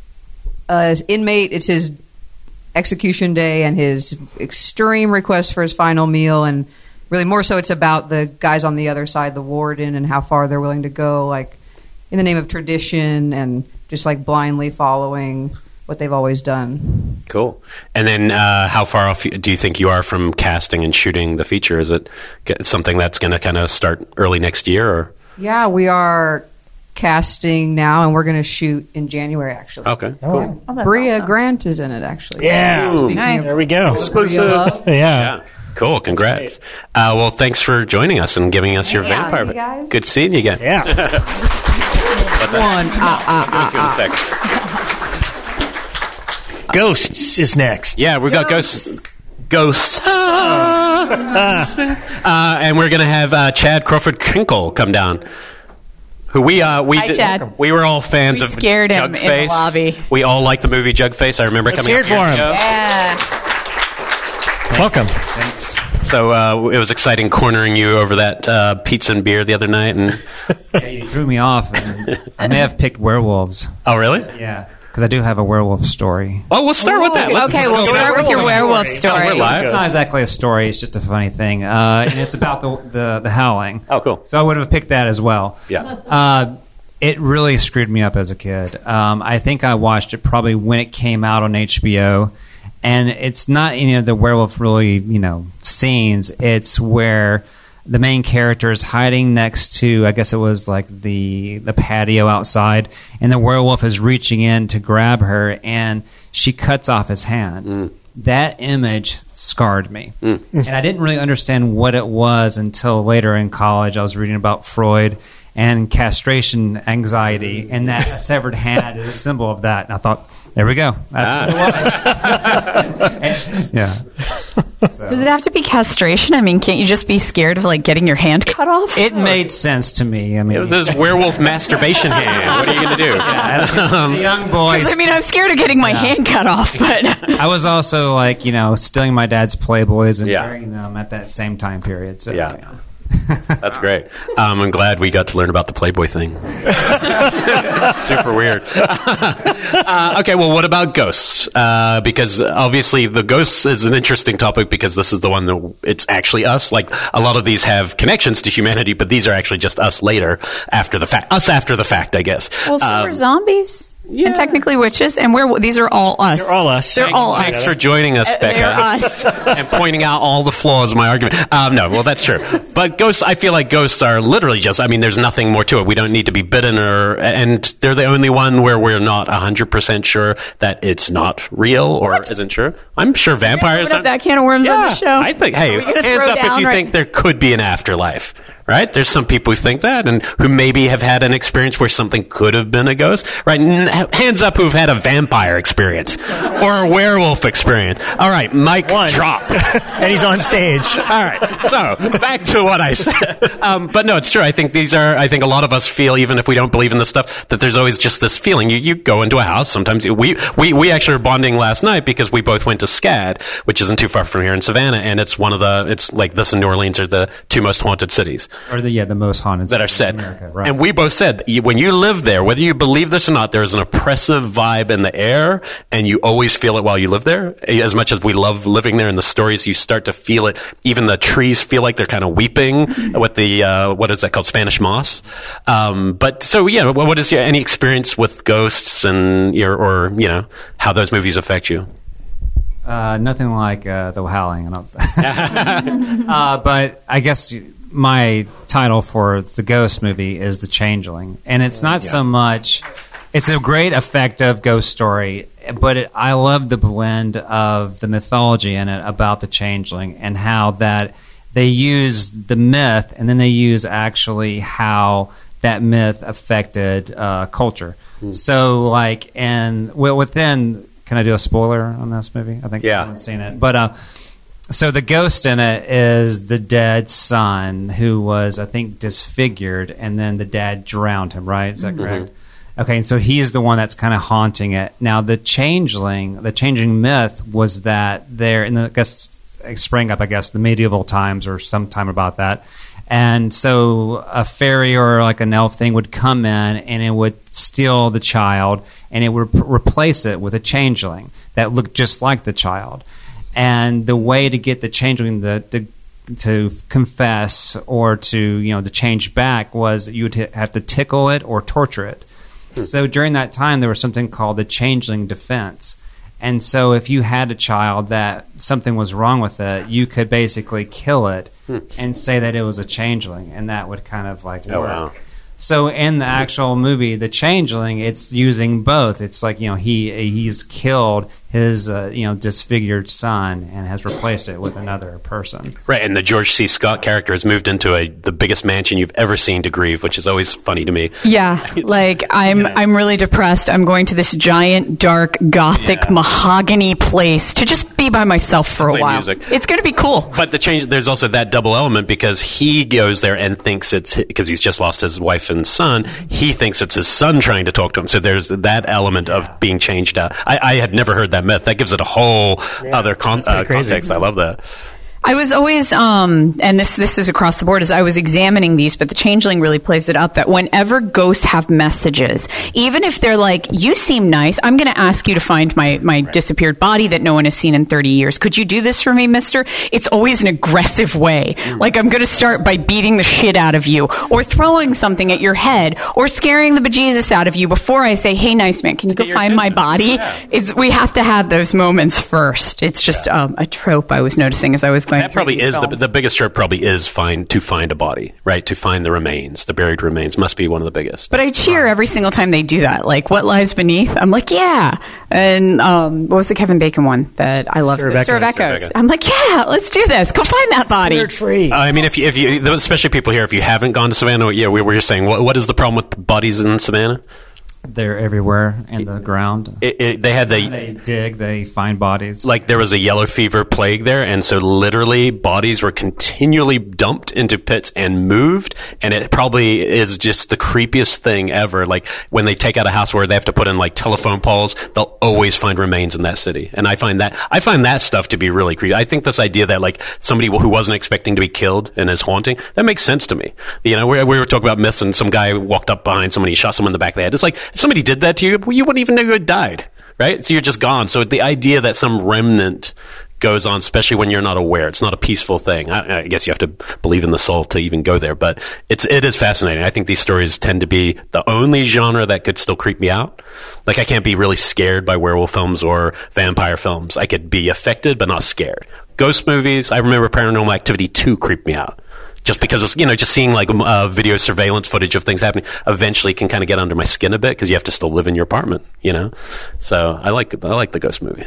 a inmate. It's his execution day and his extreme request for his final meal, and really more so it's about the guys on the other side, the warden, and how far they're willing to go, like in the name of tradition and just like blindly following what they've always done. Cool. And then, uh, how far off do you think you are from casting and shooting the feature? Is it something that's going to kind of start early next year, or? Yeah, we are casting now, and we're going to shoot in January, actually. Okay, cool. Oh, that's Bria awesome. Grant is in it, actually. Yeah. Speaking Nice. of There we go. Bria Love. Yeah. Yeah. Cool. Congrats. Uh, well, thanks for joining us and giving us your Yeah, vampire. you guys. Good seeing you again. Yeah. One. Ah, ah, ah, ah. Ghosts is next. Yeah, we've got ghosts. Ghosts. uh, and we're going to have uh, Chad Crawford Kinkle come down. Who we uh we Hi, did, Chad. we were all fans We of scared him in the Jugface. lobby. We all liked the movie Jugface. I remember Let's coming hear up it for years him. ago. Yeah. Welcome. So uh, it was exciting cornering you over that uh, pizza and beer the other night. And Yeah, you threw me off. And I may have picked werewolves. oh, really? Yeah, because I do have a werewolf story. Oh, we'll start with that. Let's Okay, just we'll go start there. with your werewolf Oh, story. we're live. It's not exactly a story; it's just a funny thing, uh, and it's about the, the the howling. Oh, cool. So I would have picked that as well. Yeah. Uh, it really screwed me up as a kid. Um, I think I watched it probably when it came out on H B O, and it's not you know the werewolf really you know scenes. It's where the main character is hiding next to, I guess it was like the the patio outside, and the werewolf is reaching in to grab her, and she cuts off his hand. Mm. That image scarred me. Mm. And I didn't really understand what it was until later in college. I was reading about Freud and castration anxiety, and that a severed hand is a symbol of that. And I thought, there we go. That's Ah. what it was. And- yeah. Does it have to be castration? I mean, can't you just be scared of like getting your hand cut off? It made sense to me. I mean, It was his werewolf masturbation hand. What are you going to do? as, as a young boy. 'Cause, I mean, I'm scared of getting my hand cut off, but I was also like, you know, stealing my dad's Playboys and Yeah. wearing them at that same time period. So, Yeah. you know. That's great. Um, I'm glad we got to learn about the Playboy thing. Super weird. uh, okay, well, what about ghosts? Uh, because obviously the ghosts is an interesting topic because this is the one that it's actually us. Like a lot of these have connections to humanity, but these are actually just us later after the fact. Us after the fact, I guess. well, so Um, we're zombies and technically witches, and we're these are all us. They're all us. They're all Thanks us. for joining us, Becca. They're us. And pointing out all the flaws of my argument. Um, no, well, that's true. But ghosts, I feel like ghosts are literally just, I mean, there's nothing more to it. We don't need to be bitten or, and they're the only one where we're not one hundred percent sure that it's not real or isn't sure. I'm sure vampires Open up that can of worms on the show. I think, hey, Are we gonna hands throw up if down you right- think there could be an afterlife. Right? There's some people who think that and who maybe have had an experience where something could have been a ghost. Right? N- hands up who've had a vampire experience or a werewolf experience. All right, Mike, One. drop. And he's on stage. All right. So back to what I said. Um, but no, it's true. I think these are, I think a lot of us feel, even if we don't believe in this stuff, that there's always just this feeling. You, you go into a house. Sometimes you, we, we, we actually were bonding last night because we both went to SCAD, which isn't too far from here in Savannah. And it's one of the, it's like this and New Orleans are the two most haunted cities Or the yeah, the most haunted that are city said. in America, right? And we both said, you- when you live there, whether you believe this or not, there is an oppressive vibe in the air, and you always feel it while you live there. As much as we love living there and the stories, you start to feel it. Even the trees feel like they're kind of weeping with the, uh, what is that called? Spanish moss. Um, but so, yeah, what what is your, any experience with ghosts and your, or, you know, how those movies affect you? Uh, nothing like uh, The Howling. I don't- uh, but I guess my title for the Ghost movie is The Changeling. And it's not so much... It's a great, effective ghost story, but it, I love the blend of the mythology in it about the Changeling and how that they use the myth and then they use actually how that myth affected uh, culture. So, like, and well, within... Can I do a spoiler on this movie? I think Yeah. everyone's seen it. But uh, so the ghost in it is the dead son who was, I think, disfigured, and then the dad drowned him. Right? Is that correct? Okay, and so he's the one that's kind of haunting it. Now, the changeling, the changing myth was that there, in the I guess sprang up, I guess, the medieval times or sometime about that. And so a fairy or like an elf thing would come in and it would steal the child and it would p- replace it with a changeling that looked just like the child. And the way to get the changeling the, to, to confess or to, you know, to change back was you would h- have to tickle it or torture it. So during that time, there was something called the changeling defense. And so if you had a child that something was wrong with it, you could basically kill it and say that it was a changeling, and that would kind of like Oh, work. wow. So in the actual movie, The Changeling, it's using both. It's like, you know, he he's killed his uh, you know disfigured son and has replaced it with another person. Right, and the George C. Scott character has moved into a the biggest mansion you've ever seen to grieve, which is always funny to me. Yeah, like I'm you know. I'm really depressed. I'm going to this giant, dark, gothic, Yeah. mahogany place to just be by myself for a Play while. music. It's going to be cool. But the change, there's also that double element because he goes there and thinks it's because he's just lost his wife and son. He thinks it's his son trying to talk to him. So there's that element of being changed out. I, I had never heard that myth. That gives it a whole other con- pretty uh, crazy. context. I love that. I was always, um, and this this is across the board, as I was examining these, but the Changeling really plays it up, that whenever ghosts have messages, even if they're like, you seem nice, I'm going to ask you to find my, my disappeared body that no one has seen in thirty years. Could you do this for me, mister? It's always an aggressive way. Like, I'm going to start by beating the shit out of you, or throwing something at your head, or scaring the bejesus out of you before I say, hey, nice man, can you go your find my attention. body? Yeah. It's, we have to have those moments first. It's just um, a trope I was noticing as I was going That through probably these is the, films. the biggest trope. Probably is find to find a body, right? To find the remains, the buried remains, must be one of the biggest. But I cheer every single time they do that. Like, What Lies Beneath? I'm like, yeah. And um, what was the Kevin Bacon one that I love? Stir of Stir of Echoes. Echoes. Stir of Echoes. I'm like, yeah, let's do this. Go find that body. Spirit free. I mean, if you, if you, especially people here, if you haven't gone to Savannah, yeah, we were just saying, what, what is the problem with bodies in Savannah? they're everywhere in the ground. It, it, they had the They dig, they find bodies. like there was a yellow fever plague there, and so literally bodies were continually dumped into pits and moved, and it probably is just the creepiest thing ever. Like when they take out a house where they have to put in like telephone poles, they'll always find remains in that city, and I find that I find that stuff to be really creepy. I think this idea that like somebody who wasn't expecting to be killed and is haunting, that makes sense to me. You know, we, we were talking about myths, and some guy walked up behind somebody, shot someone in the back of the head. It's like if somebody did that to you, you wouldn't even know you had died, right? So you're just gone. So the idea that some remnant goes on, especially when you're not aware, it's not a peaceful thing. I, I guess you have to believe in the soul to even go there, but it's it is fascinating. I think these stories tend to be the only genre that could still creep me out. Like I can't be really scared by werewolf films or vampire films. I could be affected, but not scared. Ghost movies, I remember Paranormal Activity two creeped me out. Just because it's, you know, just seeing like uh, video surveillance footage of things happening eventually can kind of get under my skin a bit because you have to still live in your apartment, you know. So I like I like the ghost movie.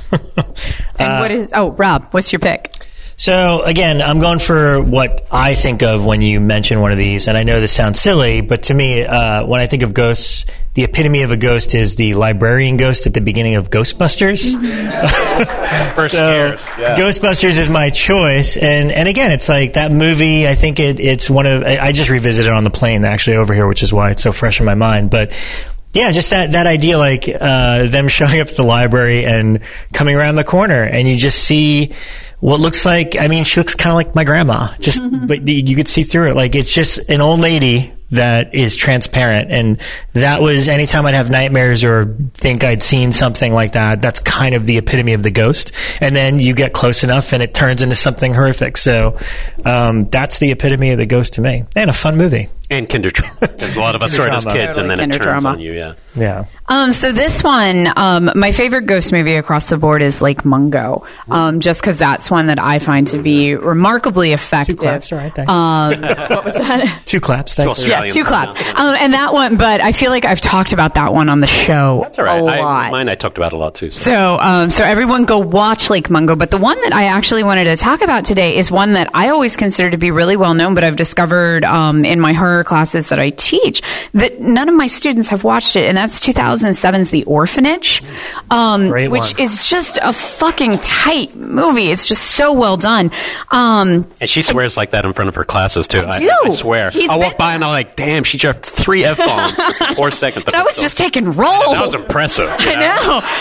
And what is? Oh, Rob, what's your pick? So again, I'm going for what I think of when you mention one of these, and I know this sounds silly, but to me, uh, when I think of ghosts, the epitome of a ghost is the librarian ghost at the beginning of Ghostbusters. First so scared. Yeah. Ghostbusters is my choice, and and again, it's like that movie. I think it it's one of I, I just revisited it on the plane actually over here, which is why it's so fresh in my mind, but. Yeah, just that, that idea, like, uh, them showing up at the library and coming around the corner, and you just see what looks like, I mean, she looks kind of like my grandma, just, but you could see through it. Like, it's just an old lady that is transparent, and that was, anytime I'd have nightmares or think I'd seen something like that, that's kind of the epitome of the ghost. And then you get close enough and it turns into something horrific. So, um, that's the epitome of the ghost to me. And a fun movie. And kinder trauma. Because a lot of us saw it as trauma. kids, and then Totally it kinder turns trauma. on you, yeah. Yeah. Um, so this one, um, my favorite ghost movie across the board is Lake Mungo, um, just because that's one that I find to be remarkably effective. Two claps, all right, thanks. Um, what was that? Two claps, thanks. Two Yeah, Australians two claps. now. Um, and that one, but I feel like I've talked about that one on the show That's all right. a I, lot. mine I talked about a lot too. So. So, um, so everyone go watch Lake Mungo. But the one that I actually wanted to talk about today is one that I always consider to be really well known, but I've discovered um, in my horror classes that I teach that none of my students have watched it, and that's two thousand seven's The Orphanage, um, Great which one. is just a fucking tight movie. It's just so well done. Um, And she swears like that in front of her classes too. I, do. I swear. He's I walk been- by and I'm like, damn, she dropped three F bombs in four seconds. I was just taking roll. That was impressive. you know?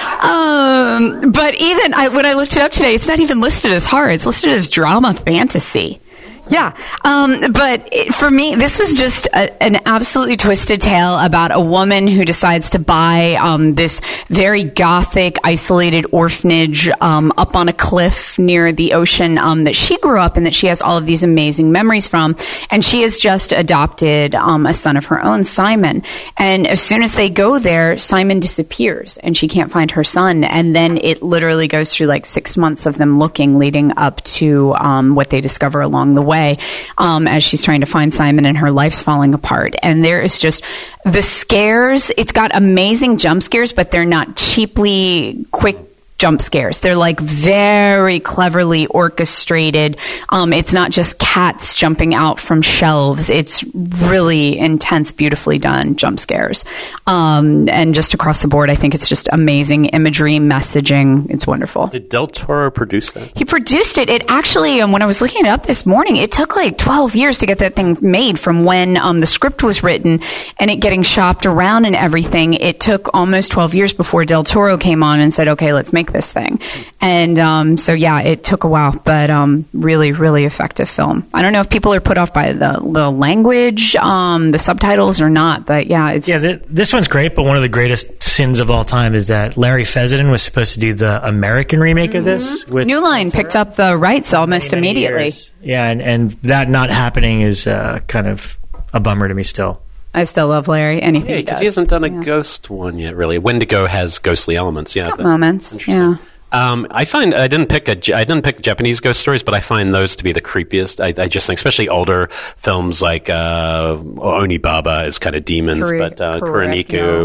I know. Um, but even I, when I looked it up today, it's not even listed as horror. It's listed as drama fantasy. Yeah. Um, but it, for me, this was just a, an absolutely twisted tale about a woman who decides to buy um, this very gothic, isolated orphanage um, up on a cliff near the ocean um, that she grew up in, that she has all of these amazing memories from. And she has just adopted um, a son of her own, Simon. And as soon as they go there, Simon disappears and she can't find her son. And then it literally goes through like six months of them looking, leading up to um, what they discover along the way. Um, as she's trying to find Simon and her life's falling apart. And there is just the scares. It's got amazing jump scares, but they're not cheaply quick jump scares. They're like very cleverly orchestrated. Um, it's not just cats jumping out from shelves. It's really intense, beautifully done jump scares. Um, and just across the board, I think it's just amazing imagery, messaging. It's wonderful. Did Del Toro produce that? He produced it. It actually, um, when I was looking it up this morning, it took like twelve years to get that thing made from when um, the script was written and it getting shopped around and everything. It took almost twelve years before Del Toro came on and said, okay, let's make this thing. And um, so, yeah, it took a while, but um, really, really effective film. I don't know if people are put off by the, the language, um, the subtitles or not, but yeah, it's Yeah, th- this one's great, but one of the greatest sins of all time is that Larry Fessenden was supposed to do the American remake of this. With New Line picked up the rights almost many, many immediately. years. Yeah, and, and that not happening is uh, kind of a bummer to me still. I still love Larry. Anything Yeah, he because does. he hasn't done a Yeah. ghost one yet, really. Wendigo has ghostly elements. Yeah, Got that- moments. interesting. Yeah. Um, I find I didn't pick a I didn't pick Japanese ghost stories, but I find those to be the creepiest. I, I just think, especially older films like uh, Onibaba is kind of demons, Correct, but uh, correct, Kuroniku,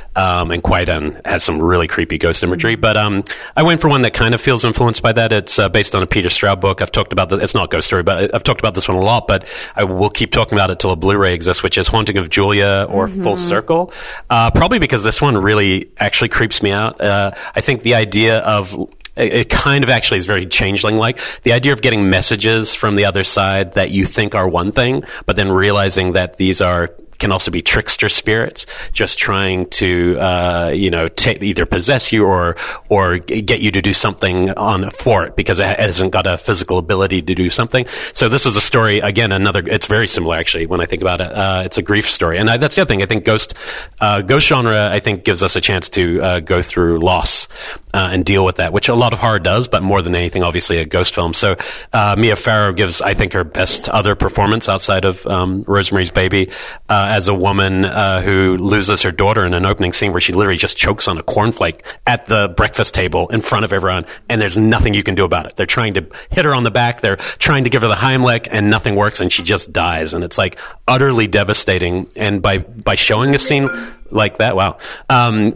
um, and Qui-Gon has some really creepy ghost imagery. But um, I went for one that kind of feels influenced by that. It's uh, based on a Peter Straub book. I've talked about this. It's not a ghost story, but I've talked about this one a lot. But I will keep talking about it till a Blu-ray exists, which is Haunting of Julia or mm-hmm. Full Circle. Uh, probably because this one really actually creeps me out. Uh, I think the idea of it kind of actually is very changeling-like. The idea of getting messages from the other side that you think are one thing, but then realizing that these are can also be trickster spirits just trying to, uh, you know, ta- either possess you or or get you to do something on for it because it hasn't got a physical ability to do something. So this is a story, again, another, it's very similar actually when I think about it. Uh, it's a grief story. And I, that's the other thing. I think ghost, uh, ghost genre, I think gives us a chance to uh, go through loss uh, and deal with that, which a lot of horror does, but more than anything, obviously a ghost film. So uh, Mia Farrow gives, I think, her best other performance outside of um, Rosemary's Baby, uh, as a woman uh, who loses her daughter in an opening scene where she literally just chokes on a cornflake at the breakfast table in front of everyone, and there's nothing you can do about it. They're trying to hit her on the back, they're trying to give her the Heimlich, and nothing works, and she just dies, and it's like utterly devastating. And by by showing a scene like that, wow. Um,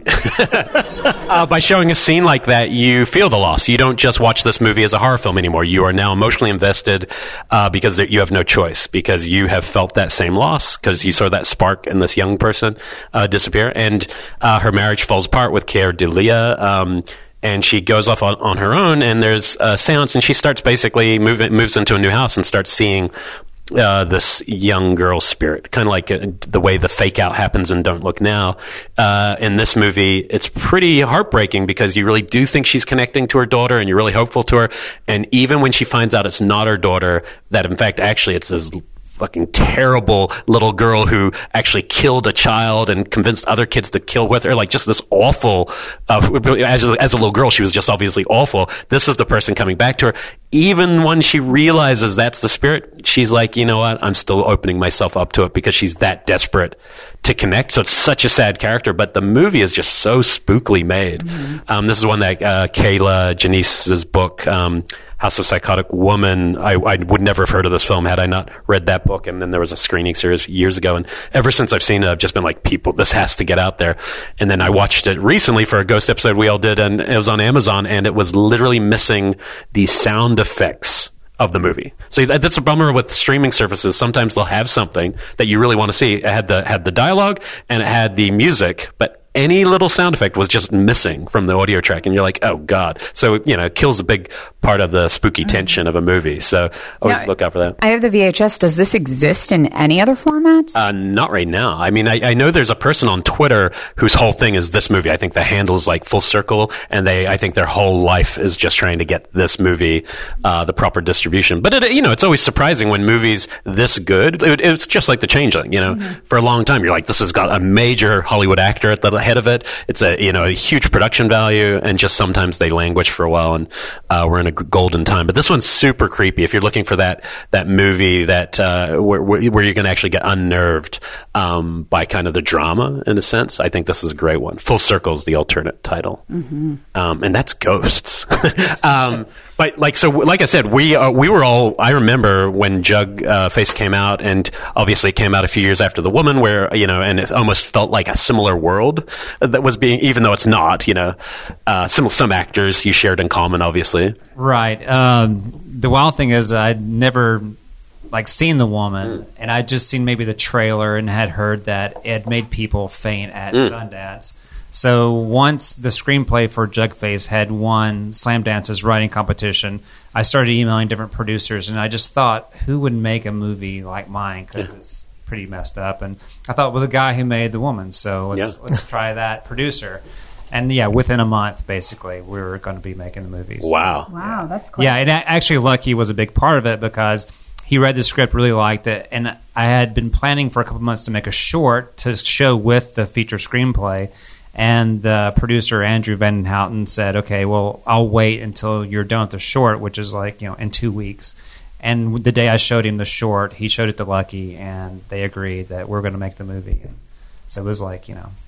uh, by showing a scene like that, you feel the loss. You don't just watch this movie as a horror film anymore. You are now emotionally invested uh, because you have no choice, because you have felt that same loss, because you saw that spark in this young person uh, disappear. And uh, her marriage falls apart with Keir Dullea. Um, and she goes off on, on her own, and there's a seance, and she starts basically move, moves into a new house and starts seeing Uh, this young girl spirit, kind of like uh, the way the fake out happens in Don't Look Now. Uh, in this movie, it's pretty heartbreaking because you really do think she's connecting to her daughter and you're really hopeful to her. And even when she finds out it's not her daughter, that in fact, actually it's this fucking terrible little girl who actually killed a child and convinced other kids to kill with her, like just this awful, uh, as, a, as a little girl, she was just obviously awful. This is the person coming back to her. Even when she realizes that's the spirit, she's like, you know what, I'm still opening myself up to it because she's that desperate to connect. So it's such a sad character, but the movie is just so spookily made. Mm-hmm. Um, this is one that uh, Kayla Janice's book, um, House of Psychotic Woman, I, I would never have heard of this film had I not read that book. And then there was a screening series years ago. And ever since I've seen it, I've just been like, people, this has to get out there. And then I watched it recently for a ghost episode we all did, and it was on Amazon, and it was literally missing the sound effects of the movie. So that's a bummer with streaming services. Sometimes they'll have something that you really want to see. It had the, had the dialogue and it had the music, but any little sound effect was just missing from the audio track, and you're like, oh god. So, you know, it kills a big part of the spooky tension of a movie. So always now, look out for that. I have the V H S. Does this exist in any other format? Uh, not right now. I mean, I, I know there's a person on Twitter whose whole thing is this movie. I think the handle is like Full Circle, and they, I think their whole life is just trying to get this movie uh, the proper distribution. But it, you know, it's always surprising when movies this good. It, it's just like The Changeling. You know, mm-hmm. for a long time you're like, this has got a major Hollywood actor at the head of it. It's a, you know, a huge production value, and just sometimes they languish for a while, and uh, we're in a golden time. But this one's super creepy. If you're looking for that that movie that uh, where, where you're going to actually get unnerved um, by kind of the drama in a sense, I think this is a great one. Full Circle is the alternate title, mm-hmm. um, and that's ghosts. um, But like so, like I said, we uh, we were all. I remember when Jug uh, Face came out, and obviously it came out a few years after The Woman, where you know, and it almost felt like a similar world that was being, even though it's not. You know, uh, some some actors you shared in common, obviously. Right. Um, the wild thing is, I'd never like seen The Woman, mm. and I'd just seen maybe the trailer and had heard that it had made people faint at mm. Sundance. So once the screenplay for Jugface had won Slamdance's writing competition, I started emailing different producers, and I just thought, who would make a movie like mine? Because yeah. it's pretty messed up. And I thought, well, the guy who made The Woman, so let's, yeah. let's try that producer. And yeah, within a month, basically, we were going to be making the movies. Wow. Wow, yeah. that's cool. Yeah, and actually Lucky was a big part of it because he read the script, really liked it, and I had been planning for a couple months to make a short to show with the feature screenplay. And the producer, Andrew Van Houten, said, okay, well, I'll wait until you're done with the short, which is like, you know, in two weeks. And the day I showed him the short, he showed it to Lucky, and they agreed that we're going to make the movie. And so it was like, you know,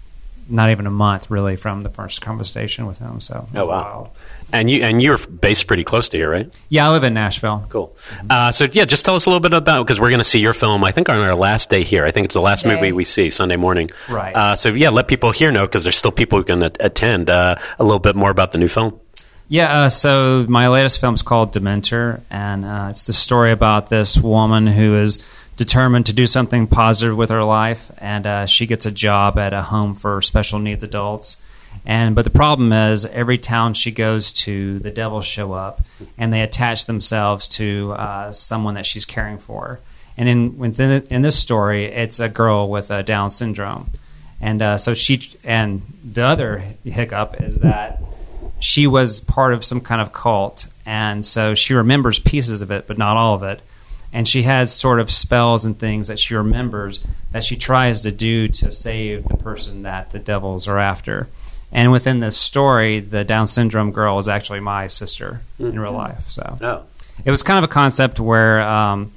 not even a month really from the first conversation with him. So it Oh was wow! wild. And you and you're based pretty close to here, right? Yeah, I live in Nashville. Cool. Uh, so yeah, just tell us a little bit about, because we're going to see your film, I think, on our last day here. I think it's the last Sunday. movie we see, Sunday morning. Right. Uh, so yeah, let people here know, because there's still people who can a- attend, uh, a little bit more about the new film. Yeah, uh, so my latest film is called Dementor, and uh, it's the story about this woman who is determined to do something positive with her life, and uh, she gets a job at a home for special needs adults. And but the problem is, every town she goes to, the devils show up, and they attach themselves to uh, someone that she's caring for. And in within in this story, it's a girl with uh, Down syndrome, and uh, so she and the other hiccup is that she was part of some kind of cult, and so she remembers pieces of it, but not all of it. And she has sort of spells and things that she remembers that she tries to do to save the person that the devils are after. And within this story, the Down syndrome girl is actually my sister mm-hmm. in real life. So Oh. it was kind of a concept where um,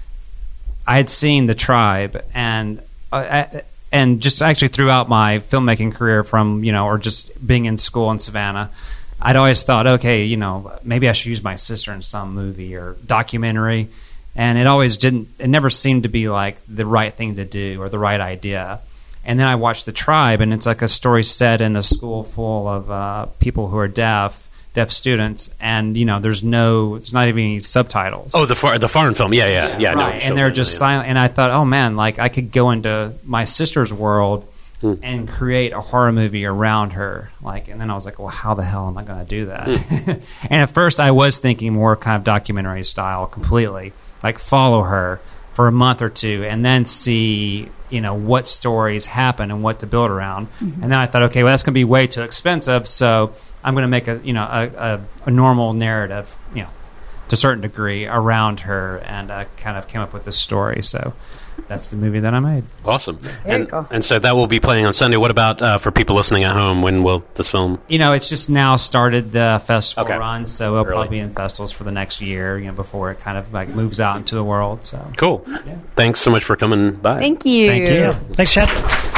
I had seen The Tribe, and uh, I, and just actually throughout my filmmaking career, from you know, or just being in school in Savannah, I'd always thought, okay, you know, maybe I should use my sister in some movie or documentary, and it always didn't. It never seemed to be like the right thing to do or the right idea. And then I watched The Tribe, and it's like a story set in a school full of uh, people who are deaf, deaf students, and you know, there's no, it's not even any subtitles. Oh, the far, the foreign film. Yeah, yeah, yeah. I know Right, what you're and they're showing, just yeah. silent. And I thought, oh man, like I could go into my sister's world Hmm. and create a horror movie around her. Like, and then I was like, well, how the hell am I going to do that? Hmm. And at first, I was thinking more kind of documentary style, completely, like follow her for a month or two, and then see, you know, what stories happen and what to build around. Mm-hmm. And then I thought, okay, well, that's going to be way too expensive, so I'm going to make a, you know, a, a, a normal narrative, you know, to a certain degree around her, and uh, kind of came up with this story. So that's the movie that I made. Awesome. Very And, cool. and so that will be playing on Sunday. What about uh, for people listening at home? When will this film? You know, it's just now started the festival Okay. run, so it'll Early. probably be in festivals for the next year, you know, before it kind of like moves out into the world. So Cool. Thanks so much for coming by. Thank you. Thank you. Thanks, Chad.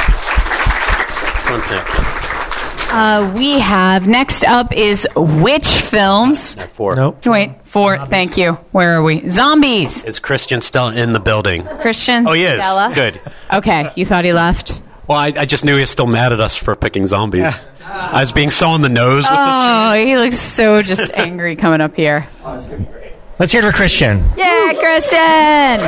Fun thing. Uh, we have next up is which films? Four. Nope. Wait, four. Thank you. Where are we? Zombies. Is Christian still in the building? Christian. Oh, he is. Stella? Good. Okay, you thought he left. Well, I, I just knew he was still mad at us for picking zombies. I was being so on the nose with Oh, he looks so just angry coming up here. Let's hear it for Christian. Yeah, Christian.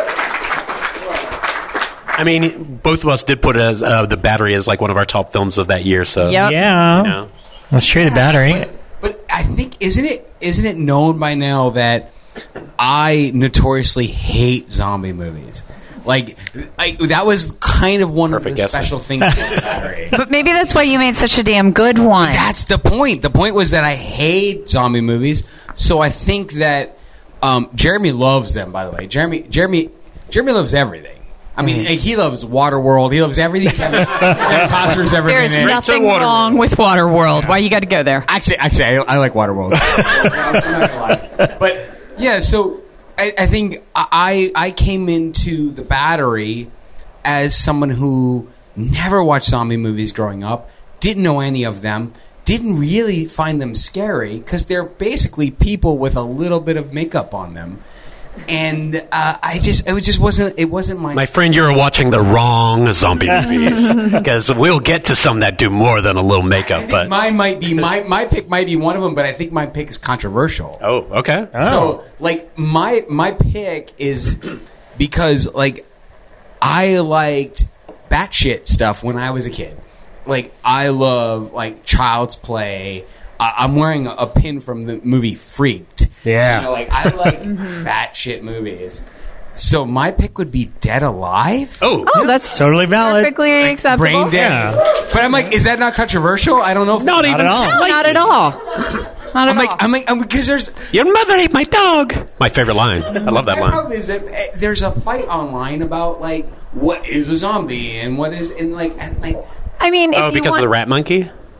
I mean, both of us did put it as uh, The Battery as like one of our top films of that year. So Yep. Yeah. you know. That's true, the battery. But I think isn't it isn't it known by now that I notoriously hate zombie movies? Like, I, that was kind of one Perfect of the guessing. special things about the battery. But maybe that's why you made such a damn good one. That's the point. The point was that I hate zombie movies. So I think that um, Jeremy loves them. By the way, Jeremy, Jeremy, Jeremy loves everything. I mean, Mm. he loves Waterworld. He loves everything. Kevin, Kevin Costner's ever There been is in. nothing Waterworld. wrong with Waterworld. Why you got to go there? Actually, actually, I, I like Waterworld. I'm not gonna lie. But yeah, so I, I think I I came into The Battery as someone who never watched zombie movies growing up, didn't know any of them, didn't really find them scary because they're basically people with a little bit of makeup on them. And uh, I just, it just wasn't, it wasn't my. My friend, you're watching the wrong zombie movies because we'll get to some that do more than a little makeup. But Mine might be my my pick might be one of them, but I think my pick is controversial. oh, okay. So, like, my my pick is because, like, I liked batshit stuff when I was a kid. Like, I love, like, Child's Play. I, I'm wearing a, a pin from the movie Freaked. Yeah. You know, like, I like batshit movies. So my pick would be Dead Alive. Oh, Oh, that's Totally valid. perfectly acceptable. Brain dead. But I'm like, is that not controversial? I don't know. If not Not even at all. No, not at all. Not at I'm like, all. I'm like, I'm because there's Your mother ate my dog. My favorite line. I love that My line. problem is that eh, there's a fight online about like what is a zombie and what is and like and like I mean, if Oh, you because want, of the rat monkey?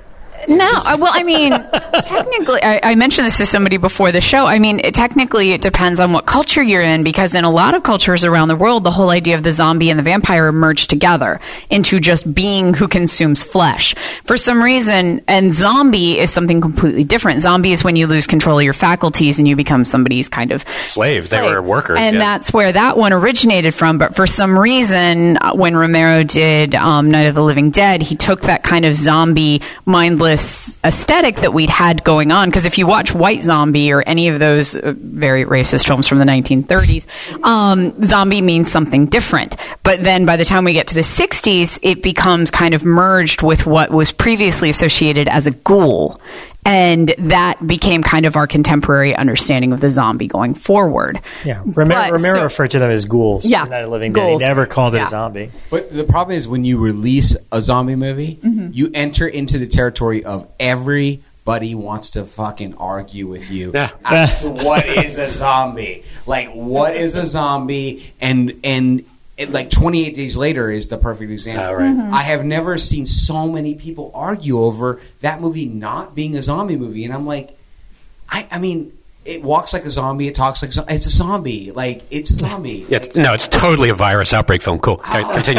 No, uh, well, I mean, technically, I, I mentioned this to somebody before the show. I mean, it, technically, it depends on what culture you're in, because in a lot of cultures around the world, the whole idea of the zombie and the vampire merge together into just being who consumes flesh. For some reason, and zombie is something completely different. Zombie is when you lose control of your faculties and you become somebody's kind of slave. slave. They were workers. And yeah. that's where that one originated from. But for some reason, uh, when Romero did um, Night of the Living Dead, he took that kind of zombie, mindless aesthetic that we'd had going on. Because if you watch White Zombie or any of those uh, very racist films from the nineteen thirties, um, zombie means something different. But then by the time we get to the sixties, it becomes kind of merged with what was previously associated as a ghoul. And that became kind of our contemporary understanding of the zombie going forward. Yeah, Romero, But, Romero so- referred to them as ghouls. Yeah, in Night of the Living Dead. ghouls. He never called it Yeah. a zombie. But the problem is when you release a zombie movie, Mm-hmm. you enter into the territory of everybody wants to fucking argue with you Yeah. as to what is a zombie. Like, what is a zombie? And and it, like twenty-eight Days Later is the perfect example. Oh, right. Mm-hmm. I have never seen so many people argue over that movie not being a zombie movie, and I'm like, I, I mean. It walks like a zombie. It talks like a zombie. It's a zombie. Like, it's a zombie. Yeah, it's, no, it's totally a virus outbreak film. Cool. Okay, continue.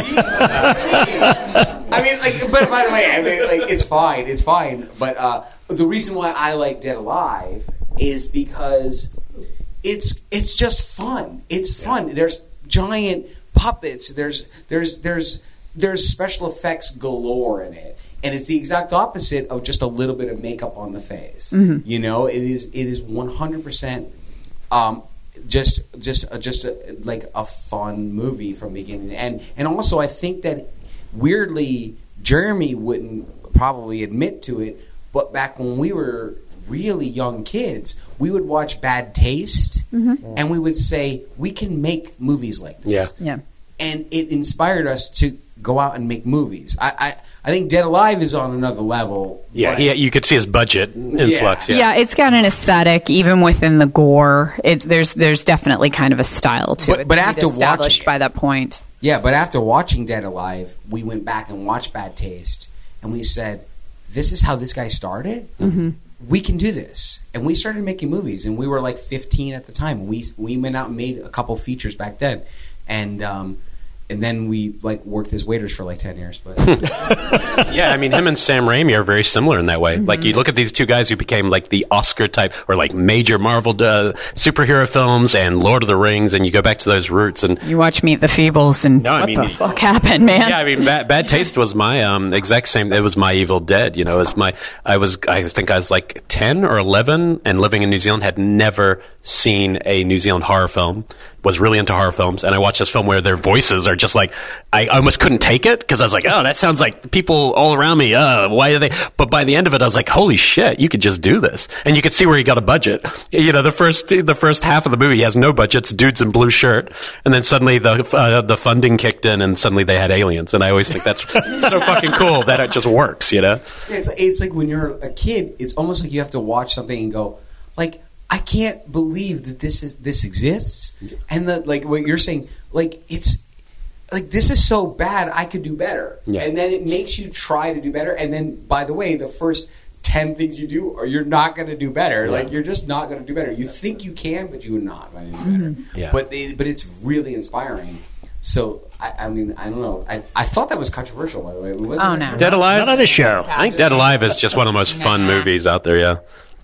I mean, like, but by the way, I mean, like, it's fine, it's fine. But uh, the reason why I like Dead Alive is because it's it's just fun. It's fun. There's giant puppets. There's there's there's there's special effects galore in it. And it's the exact opposite of just a little bit of makeup on the face. Mm-hmm. You know, it is it is one hundred percent um, just just uh, just a, like a fun movie from beginning to end. And also, I think that weirdly, Jeremy wouldn't probably admit to it, but back when we were really young kids, we would watch Bad Taste, Mm-hmm. and we would say we can make movies like this. Yeah. Yeah. And it inspired us to go out and make movies. I, I, I think Dead Alive is on another level. Yeah, but- he, you could see his budget influx. Yeah. Yeah, it's got an aesthetic, even within the gore. It, there's there's definitely kind of a style to But- it. but that after we'd established watching- by that point, Yeah, but after watching Dead Alive, we went back and watched Bad Taste, and we said, "This is how this guy started. Mm-hmm. We can do this." And we started making movies, and we were like fifteen at the time. We we went out and made a couple features back then, and um, and then we like worked as waiters for like ten years. But Yeah, I mean, him and Sam Raimi are very similar in that way. Like, you look at these two guys who became like the Oscar type or like major Marvel uh, superhero films and Lord of the Rings, and you go back to those roots. And you watch Meet the Feebles, and No, I what mean, the fuck happened, man? yeah, I mean, Bad, Bad Taste was my um, exact same. It was my Evil Dead. You know, it was my. I was. I think I was like ten or eleven, and living in New Zealand, had never seen a New Zealand horror film. Was really into horror films, and I watched this film where their voices are just like I almost couldn't take it because I was like, oh, that sounds like people all around me. Uh, why are they? But by the end of it, I was like, holy shit, you could just do this, and you could see where he got a budget. You know, the first the first half of the movie he has no budget, it's dudes in blue shirt, and then suddenly the uh, the funding kicked in, and suddenly they had aliens, and I always think that's so fucking cool that it just works. You know? it's it's like when you're a kid, it's almost like you have to watch something and go, like, I can't believe that this is this exists, and that like what you're saying, like it's like this is so bad, I could do better, Yeah. and then it makes you try to do better, and then by the way, the first ten things you do, or you're not going to do better, like you're just not going to do better. You think you can, but you're not going to do better. Yeah. But it, but it's really inspiring. So I, I mean, I don't know. I, I thought that was controversial, by the way. It wasn't Oh, no. controversial. Dead Alive. Not on this show. I think Dead Alive is just one of the most fun movies out there. Yeah,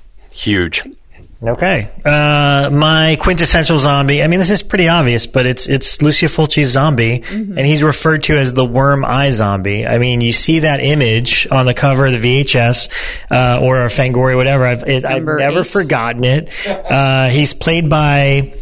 huge. Okay. Uh, my quintessential zombie. I mean, this is pretty obvious, but it's it's Lucio Fulci's Zombie, Mm-hmm. and he's referred to as the worm eye zombie. I mean, you see that image on the cover of the V H S uh, or a Fangoria, whatever. I've, it, I've Number never eight. forgotten it. Uh, he's played by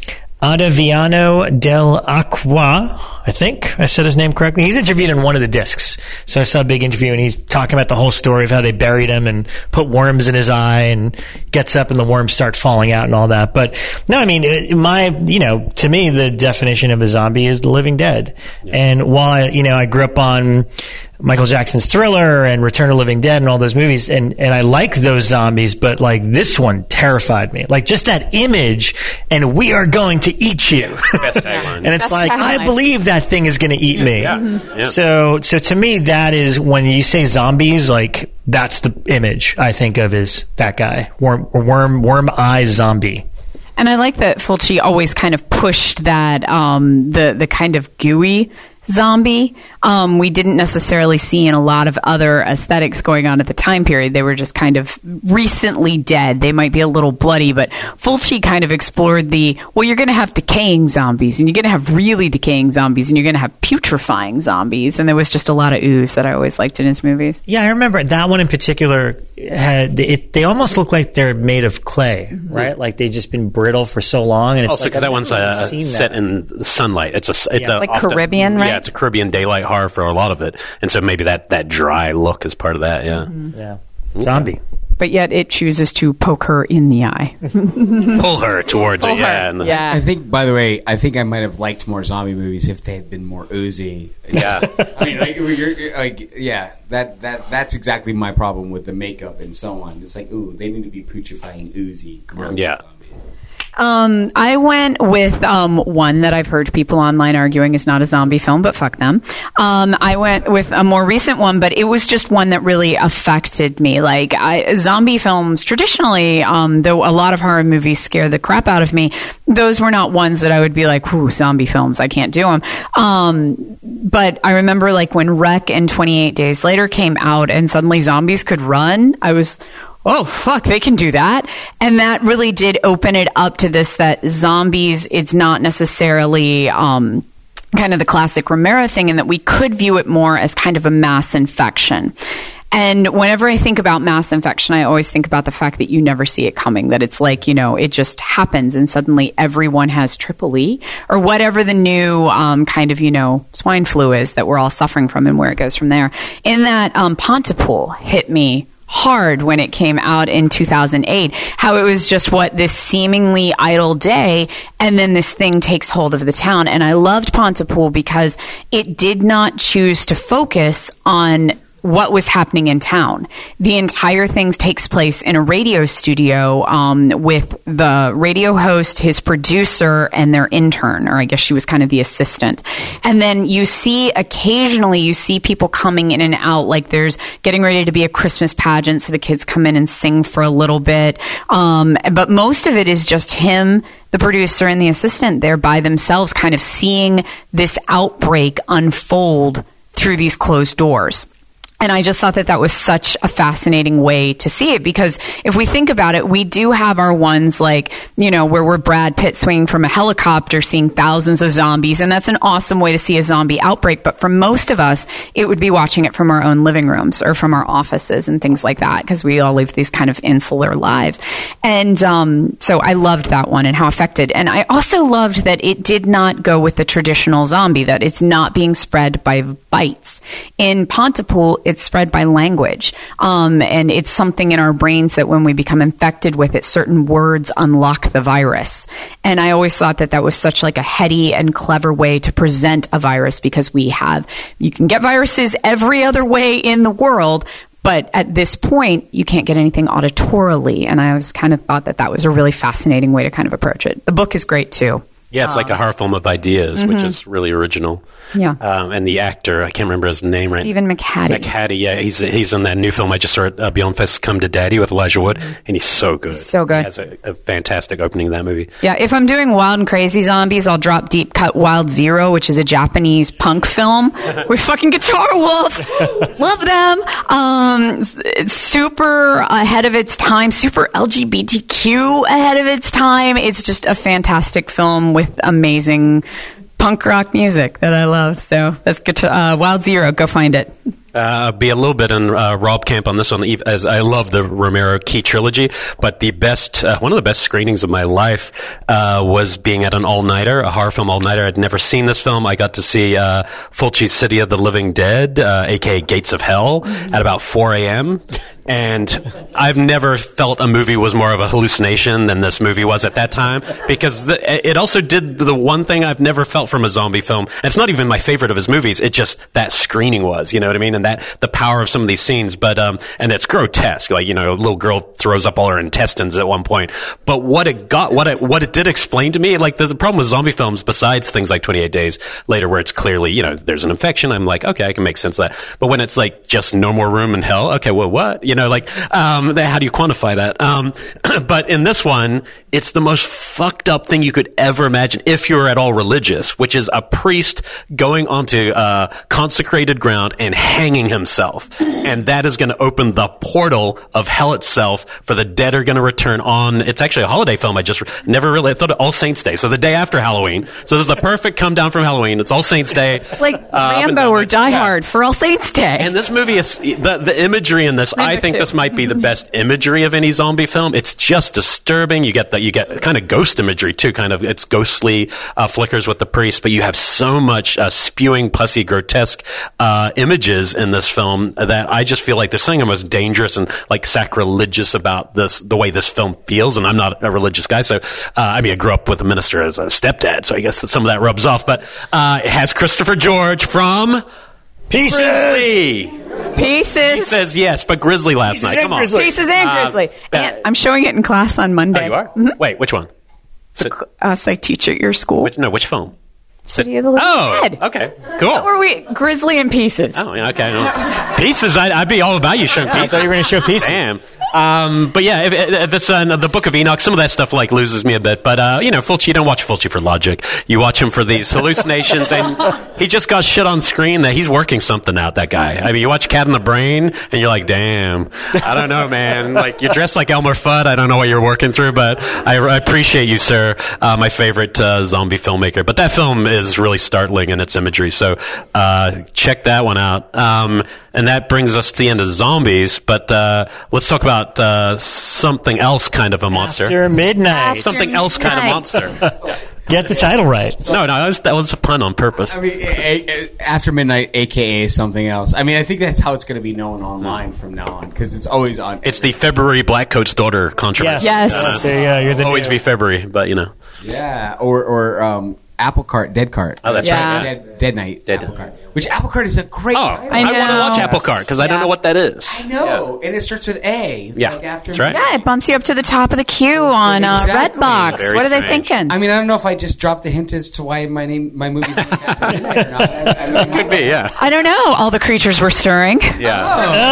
Ottaviano Del Acqua, I think I said his name correctly. He's interviewed in one of the discs. So I saw a big interview, and he's talking about the whole story of how they buried him and put worms in his eye, and gets up and the worms start falling out and all that. But no, I mean, it- my, you know, to me, the definition of a zombie is the living dead. And while I, you know, I grew up on Michael Jackson's Thriller and Return of the Living Dead and all those movies. And, and I like those zombies, but like this one terrified me. Like just that image and we are going to eat you. Best tagline. And it's Best like, tagline. I believe that thing is going to eat me. Yeah. Mm-hmm. Yeah. So, so to me, that is when you say zombies, like that's the image I think of is that guy. Worm, worm, worm eye zombie. And I like that Fulci always kind of pushed that um, the the kind of gooey zombie. Um, we didn't necessarily see in a lot of other aesthetics going on at the time period. They were just kind of recently dead. They might be a little bloody, but Fulci kind of explored the, well, you're going to have decaying zombies, and you're going to have really decaying zombies, and you're going to have putrefying zombies. And there was just a lot of ooze that I always liked in his movies. Yeah, I remember that one in particular had it, they almost look like they're made of clay, mm-hmm. right? Like they've just been brittle for so long. And it's also, like, because that one's uh, seen set that. in the sunlight. It's a it's, Yeah. a, It's like often- Caribbean, right? Yeah, it's a Caribbean daylight horror for a lot of it, and so maybe that, that dry look is part of that. Yeah, Mm-hmm. Yeah, zombie. But yet it chooses to poke her in the eye. pull her towards Pull it. her. Yeah, and the- Yeah. I think, by the way, I think I might have liked more zombie movies if they had been more oozy. Yeah. I mean, like, you're, you're, like, yeah, that, that that's exactly my problem with the makeup and so on. It's like, ooh, they need to be putrefying, oozy, gross Yeah. zombies. Um, I went with um, one that I've heard people online arguing is not a zombie film, but fuck them. Um, I went with a more recent one, but it was just one that really affected me. Like I, zombie films, traditionally, um, though a lot of horror movies scare the crap out of me, those were not ones that I would be like, "Ooh, zombie films, I can't do them." Um, but I remember like when Wreck and twenty-eight Days Later came out, and suddenly zombies could run. I was. Oh, fuck, they can do that. And that really did open it up to this, that zombies, it's not necessarily um, kind of the classic Romero thing, and that we could view it more as kind of a mass infection. And whenever I think about mass infection, I always think about the fact that you never see it coming, that it's like, you know, it just happens and suddenly everyone has triple E or whatever the new um, kind of, you know, swine flu is that we're all suffering from and where it goes from there. In that, um, Pontypool hit me hard when it came out in two thousand eight, how it was just what this seemingly idle day, and then this thing takes hold of the town. And I loved Pontypool because it did not choose to focus on what was happening in town. The entire thing takes place in a radio studio um, with the radio host, his producer, and their intern, or I guess she was kind of the assistant. And then you see occasionally you see people coming in and out, like there's getting ready to be a Christmas pageant, so the kids come in and sing for a little bit. Um, but most of it is just him, the producer, and the assistant there by themselves, kind of seeing this outbreak unfold through these closed doors. And I just thought that that was such a fascinating way to see it, because if we think about it, we do have our ones like, you know, where we're Brad Pitt swinging from a helicopter, seeing thousands of zombies. And that's an awesome way to see a zombie outbreak. But for most of us, it would be watching it from our own living rooms or from our offices and things like that, because we all live these kind of insular lives. And um, so I loved that one and how affected. And I also loved that it did not go with the traditional zombie, that it's not being spread by bites. In Pontypool, it's spread by language. Um, and it's something in our brains that when we become infected with it, certain words unlock the virus. And I always thought that that was such like a heady and clever way to present a virus, because we have, you can get viruses every other way in the world, but at this point, you can't get anything auditorily. And I always kind of thought that that was a really fascinating way to kind of approach it. The book is great too. Yeah, it's like a horror film of ideas, Mm-hmm. which is really original. Yeah. Um, and the actor, I can't remember his name right Stephen McHattie. McHattie, yeah. He's he's in that new film I just saw, uh, Beyond Fist Come to Daddy with Elijah Wood, and he's so good. So good. He has a, a fantastic opening of that movie. Yeah, if I'm doing Wild and Crazy Zombies, I'll drop Deep Cut Wild Zero, which is a Japanese punk film with fucking Guitar Wolf. Love them. Um, it's super ahead of its time, super L G B T Q ahead of its time. It's just a fantastic film with amazing punk rock music that I love. So that's Guitar, uh, Wild Zero. Go find it. Uh, be a little bit on uh, Rob Camp on this one, as I love the Romero Key trilogy, but the best, uh, one of the best screenings of my life uh, was being at an all-nighter, a horror film all-nighter. I'd never seen this film. I got to see uh, Fulci's City of the Living Dead, uh, aka Gates of Hell, at about four a.m., And I've never felt a movie was more of a hallucination than this movie was at that time, because the, it also did the one thing I've never felt from a zombie film. And it's not even my favorite of his movies. It just, that screening was, you know what I mean? And that, the power of some of these scenes. But, um, and it's grotesque. Like, you know, a little girl throws up all her intestines at one point. But what it got, what it, what it did explain to me, like the, the problem with zombie films, besides things like twenty-eight Days Later, where it's clearly, you know, there's an infection, I'm like, okay, I can make sense of that. But when it's like just no more room in hell, okay, well, what? You know, like, um, how do you quantify that? Um, but in this one, it's the most fucked up thing you could ever imagine if you're at all religious, which is a priest going onto uh, consecrated ground and hanging himself. And that is going to open the portal of hell itself, for the dead are going to return on. It's actually a holiday film. I just never really I thought All Saints Day. So the day after Halloween. So this is a perfect come down from Halloween. It's All Saints Day. It's like Uh, Rambo or Die Hard for All Saints Day. And this movie is the the imagery in this. Rambo I think two. this might be the best imagery of any zombie film. It's just disturbing. You get that. You get kind of ghost imagery too. Kind of it's ghostly uh, flickers with the priest, but you have so much uh, spewing, pussy, grotesque uh, images in this film that I just feel like there's something almost dangerous and like sacrilegious about this. The way this film feels, and I'm not a religious guy, so uh, I mean I grew up with a minister as a stepdad, so I guess that some of that rubs off. But uh, it has Christopher George from Pieces. Grizzly. Pieces. He says yes, but Grizzly last Pieces night. and Come on. Grizzly. Pieces and Uh, Grizzly. uh, And I'm showing it in class on Monday. Oh, you are? Mhm. Wait, which one? Sit- Us, I teach at your school. which, no, which film? City of the Living Oh, Dead. okay, cool. What were we? Grizzly and Pieces. Oh, yeah, okay. No. Pieces, I'd, I'd be all about you showing I pieces. thought you were going to show Pieces. Damn. Um, but yeah, if, if this uh, the Book of Enoch, some of that stuff like loses me a bit. But uh, you know, Fulci, you don't watch Fulci for logic. You watch him for these hallucinations, and he just got shit on screen that he's working something out. That guy. I mean, you watch Cat in the Brain, and you're like, damn. I don't know, man. Like you're dressed like Elmer Fudd. I don't know what you're working through, but I, I appreciate you, sir. Uh, my favorite uh, zombie filmmaker. But that film is really startling in its imagery. So uh, check that one out. Um, and that brings us to the end of zombies. But uh, let's talk about uh, something else kind of a monster. After midnight. After Something else kind of midnight. monster. Get the title right. No, no, that was, that was a pun on purpose. I mean, a, a, After Midnight, A K A something else. I mean, I think that's how it's going to be known online from now on, because it's always on. It's the February Blackcoat's daughter controversy. Yes. Yes. There you go. You're the Always new- be February, but you know. Yeah, or or um, Apple Cart, Dead Cart. Oh, that's Yeah. right. Dead, Dead Night, Dead- Apple Cart. Which Apple Cart is a great Oh, title. I I, want to know. watch Apple Cart because I don't Yeah. know what that is. I know, and it starts with A. Yeah, like after that's right. Yeah, it bumps you up to the top of the queue on uh, Exactly. Redbox. Very What are they strange. thinking? I mean, I don't know if I just dropped the hint as to why my name, my movie's named After Midnight or not. I, I mean, Could be, yeah. I don't know. All the creatures were stirring. Yeah.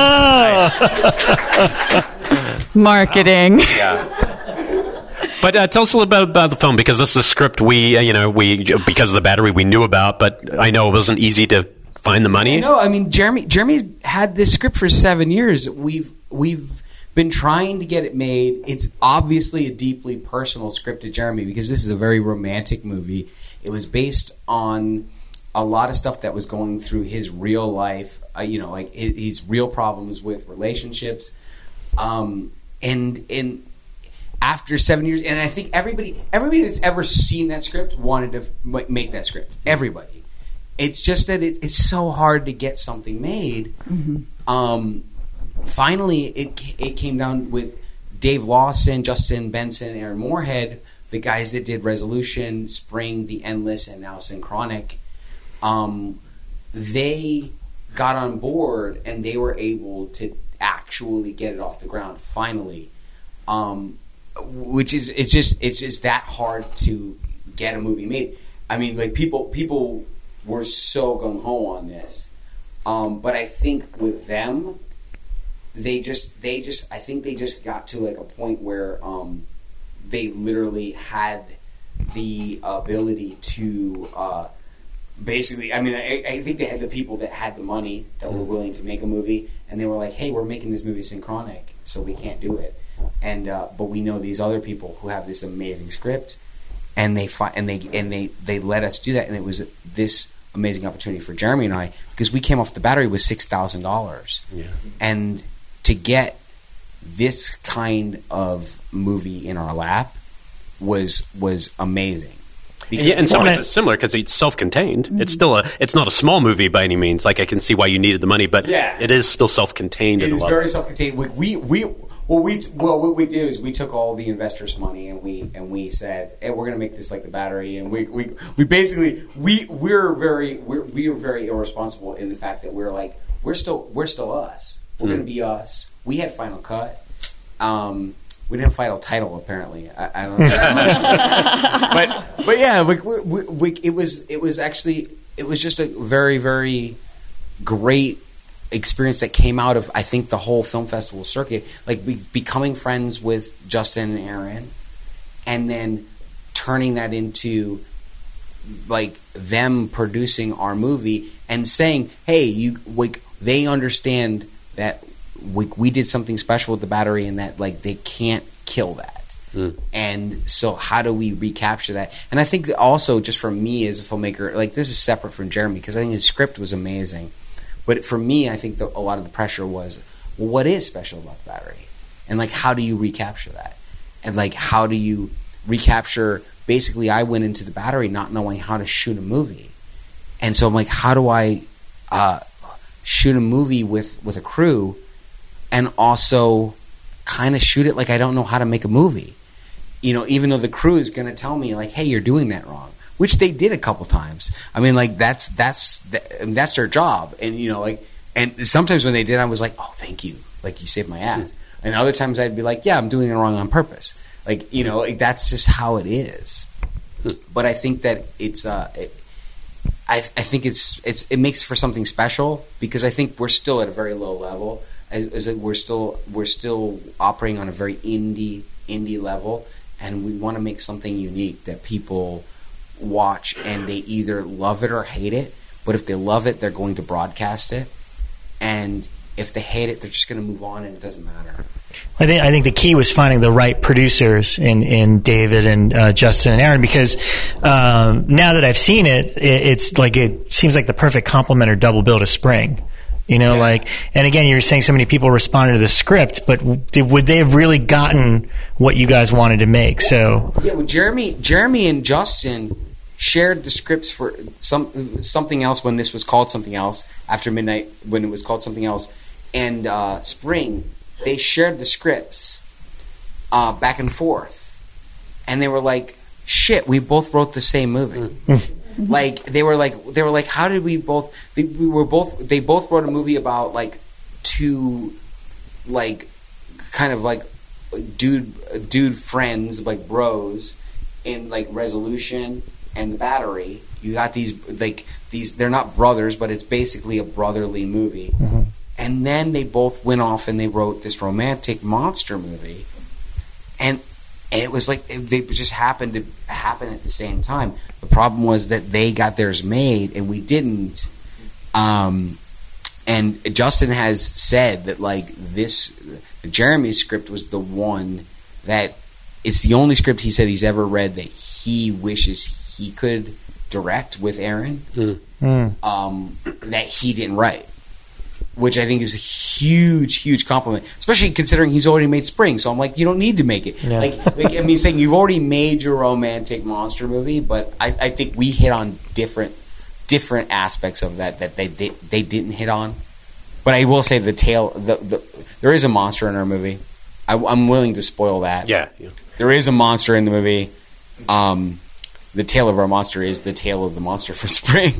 Oh. Marketing. Yeah. But uh, tell us a little bit about the film, because this is a script we, uh, you know, we because of the battery we knew about, but I know it wasn't easy to find the money. No, I mean Jeremy. Jeremy's had this script for seven years. We've we've been trying to get it made. It's obviously a deeply personal script to Jeremy, because this is a very romantic movie. It was based on a lot of stuff that was going through his real life. Uh, you know, like his, his real problems with relationships, um, and and. After seven years, and I think everybody, everybody that's ever seen that script wanted to f- make that script. Everybody. It's just that it, it's so hard to get something made. Mm-hmm. Um, finally, it it came down with Dave Lawson, Justin Benson, Aaron Moorhead, the guys that did Resolution, Spring, The Endless, and now Synchronic. Um, they got on board, and they were able to actually get it off the ground. Finally. Um, Which is it's just it's just that hard to get a movie made. I mean, like people people were so gung ho on this, um, but I think with them, they just they just I think they just got to like a point where um, they literally had the ability to uh, basically. I mean, I, I think they had the people that had the money that were willing to make a movie, and they were like, "Hey, we're making this movie Synchronic, so we can't do it." And uh, but we know these other people who have this amazing script, and they fi- and they and they they let us do that, and it was this amazing opportunity for Jeremy and I, because we came off the battery with six thousand dollars, Yeah. and to get this kind of movie in our lap was was amazing. Because Yeah, in some Well, ways it's similar because it's self-contained. Mm-hmm. It's still a. It's not a small movie by any means. Like I can see why you needed the money, but Yeah. it is still self-contained. It in a is lot. very self-contained. We, we, we well, we well, what we did is we took all the investors' money and we and we said, "Hey, we're going to make this like the Battery." And we we, we basically we we're very we're we are very irresponsible in the fact that we're like we're still we're still us. We're Mm. going to be us. We had final cut. Um, we didn't have final title apparently. I, I don't know, but but yeah, like we, we, we, it was it was actually it was just a very very great experience that came out of I think the whole film festival circuit, like be, becoming friends with Justin and Aaron, and then turning that into like them producing our movie and saying, "Hey, you like they understand that we, we did something special with the Battery, and that like they can't kill that." Mm. And so how do we recapture that? And I think that also just for me as a filmmaker, like this is separate from Jeremy because I think his script was amazing. But for me, I think the, a lot of the pressure was, well, what is special about the Battery? And like, how do you recapture that? And like, how do you recapture, basically I went into the Battery not knowing how to shoot a movie. And so I'm like, how do I uh, shoot a movie with, with a crew and also kind of shoot it like I don't know how to make a movie? You know, even though the crew is going to tell me like, hey, you're doing that wrong. Which they did a couple times. I mean, like that's that's that's their job, and you know, like, and sometimes when they did, I was like, "Oh, thank you, like you saved my ass." Mm-hmm. And other times I'd be like, "Yeah, I'm doing it wrong on purpose." Like you know, like, that's just how it is. Mm-hmm. But I think that it's, uh, it, I I think it's it's it makes for something special because I think we're still at a very low level. As, as we're still we're still operating on a very indie indie level, and we want to make something unique that people watch and they either love it or hate it. But if they love it, they're going to broadcast it, and if they hate it, they're just going to move on, and it doesn't matter. I think I think the key was finding the right producers in, in David and uh, Justin and Aaron, because um, now that I've seen it, it, it's like it seems like the perfect complement or double bill to Spring. You know, Yeah. like, and again, you're saying so many people responded to the script, but did, would they have really gotten what you guys wanted to make? So Yeah, well, Jeremy, Jeremy and Justin shared the scripts for some something else when this was called something else. After Midnight, when it was called something else, and uh, Spring, they shared the scripts uh, back and forth, and they were like, "Shit, we both wrote the same movie." Like they were like they were like, how did we both? They, we were both. They both wrote a movie about like two, like, kind of like dude dude friends, like bros, in like Resolution and the Battery. You got these like these. They're not brothers, but it's basically a brotherly movie. Mm-hmm. And then they both went off and they wrote this romantic monster movie, and. And it was like they just happened to happen at the same time. The problem was that they got theirs made and we didn't. Um, and Justin has said that like this, Jeremy's script was the one that it's the only script he said he's ever read that he wishes he could direct with Aaron. Mm. mm. Um, that he didn't write. Which I think is a huge, huge compliment, especially considering he's already made Spring. So I'm like, you don't need to make it. Yeah. Like, like, I mean, saying you've already made your romantic monster movie, but I, I think we hit on different, different aspects of that that they they, they didn't hit on. But I will say the tail, the, the there is a monster in our movie. I, I'm willing to spoil that. Yeah, yeah. There is a monster in the movie. Um, the tail of our monster is the tail of the monster from Spring.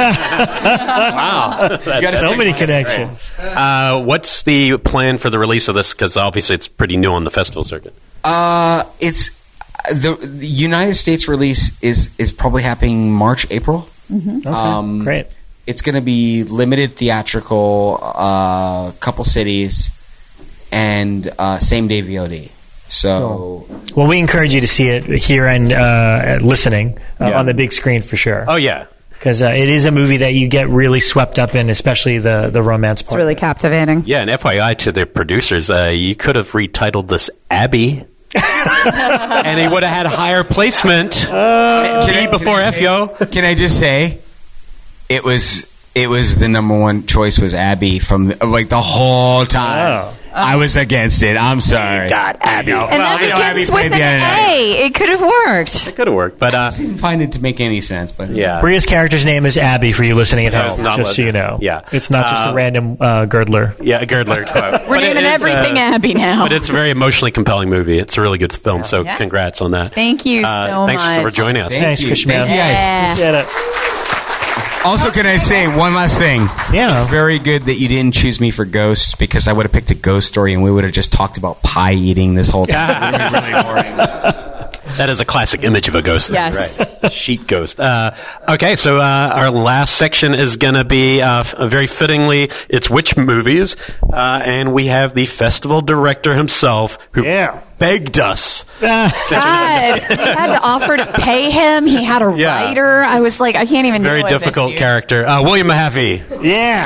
Wow, that's So many connections. Uh, what's the plan for the release of this? Because obviously it's pretty new on the festival circuit. Uh, it's the, the United States release is is probably happening March, April. Okay, Um, great. It's going to be limited theatrical, uh, couple cities, and uh, same day V O D. So Well, we encourage you to see it here and uh, listening uh, Yeah. on the big screen for sure. Oh yeah, Because uh, it is a movie that you get really swept up in, especially the, the romance part. It's really captivating. yeah. And F Y I to the producers, uh, you could have retitled this Abby. And he would have had higher placement. Uh, B before I F, say- yo. Can I just say, it was it was the number one choice was Abby from the, like the whole time. Oh. I was against it. I'm sorry. God, Abby. And Well, that I know Abby begins played with the an other night. A. It could have worked. It could have worked, but I uh, just didn't find it to make any sense. But yeah. Bria's character's name is Abby for you listening at Yeah, it's home, not just so you legend. know. Yeah. It's not just Uh, a random uh, girdler. Yeah, Girdler. quote. We're But it naming is, everything uh, Abby now. But it's a very emotionally compelling movie. It's a really good film, so Yeah. congrats on that. Thank you Uh, so thanks much. for joining us. Thank Thanks, you. Fish Thank Man. you guys. Yeah. Appreciate it. Also, can I say one last thing? Yeah. It's very good that you didn't choose me for Ghosts because I would have picked a ghost story and we would have just talked about pie eating this whole time. It would be really boring. That is a classic image of a ghost. thing, Yes. right? Sheet ghost. Uh, okay, so uh, our last section is going to be uh, f- very fittingly, it's witch movies, uh, and we have the festival director himself who Yeah. begged us. God, we had to offer to pay him. He had a Yeah. writer. I was like, I can't even. Very know this difficult dude. character. Uh, William Mahaffey. Yeah.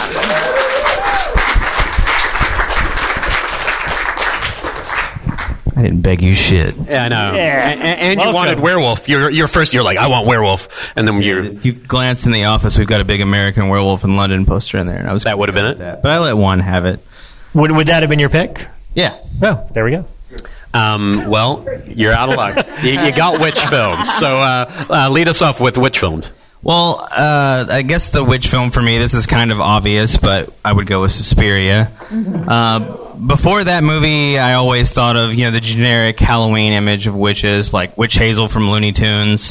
I didn't beg you shit. Yeah, I know. Yeah. And, and, and you Welcome. wanted werewolf. You're, you're first. You're like, I want werewolf, and then you're. If you've glanced in the office, we've got a big American Werewolf in London poster in there. And I was That would have been with it? that. But I let one have it. Would, would that have been your pick? Yeah. Oh, there we go. Um, well, you're out of luck. you, you got witch films. So uh, uh, lead us off with witch films. Well, uh, I guess the witch film for me, this is kind of obvious, but I would go with Suspiria. Uh, before that movie, I always thought of, you know, the generic Halloween image of witches, like Witch Hazel from Looney Tunes.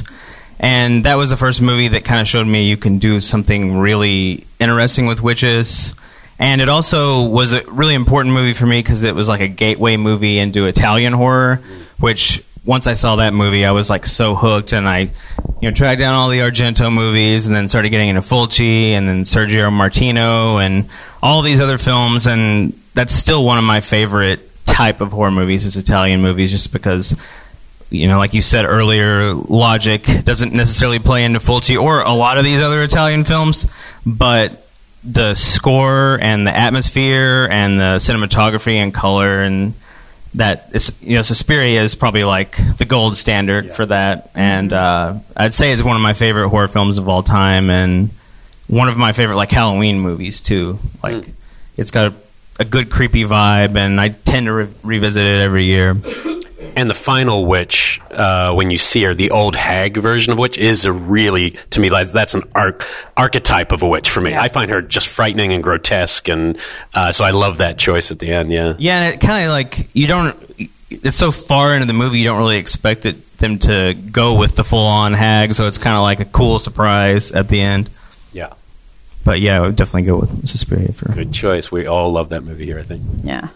And that was the first movie that kind of showed me you can do something really interesting with witches. And it also was a really important movie for me because it was like a gateway movie into Italian horror, which once I saw that movie, I was like so hooked, and I, you know, tracked down all the Argento movies, and then started getting into Fulci, and then Sergio Martino, and all these other films, and that's still one of my favorite type of horror movies is Italian movies, just because, you know, like you said earlier, logic doesn't necessarily play into Fulci or a lot of these other Italian films, but the score and the atmosphere and the cinematography and color and that is, you know, Suspiria is probably like the gold standard for that, and uh, I'd say it's one of my favorite horror films of all time, and one of my favorite like Halloween movies too. Like, Mm. it's got a, a good creepy vibe, and I tend to re- revisit it every year. And the final witch, uh, when you see her, the old hag version of witch, is a really, to me, like that's an arch- archetype of a witch for me. Yeah. I find her just frightening and grotesque, and uh, so I love that choice at the end. Yeah, Yeah, and it kind of like you don't. It's so far into the movie, you don't really expect it them to go with the full on hag, so it's kind of like a cool surprise at the end. yeah, But yeah, I would definitely go with Suspiria for. good choice. We all love that movie here, I think. Yeah.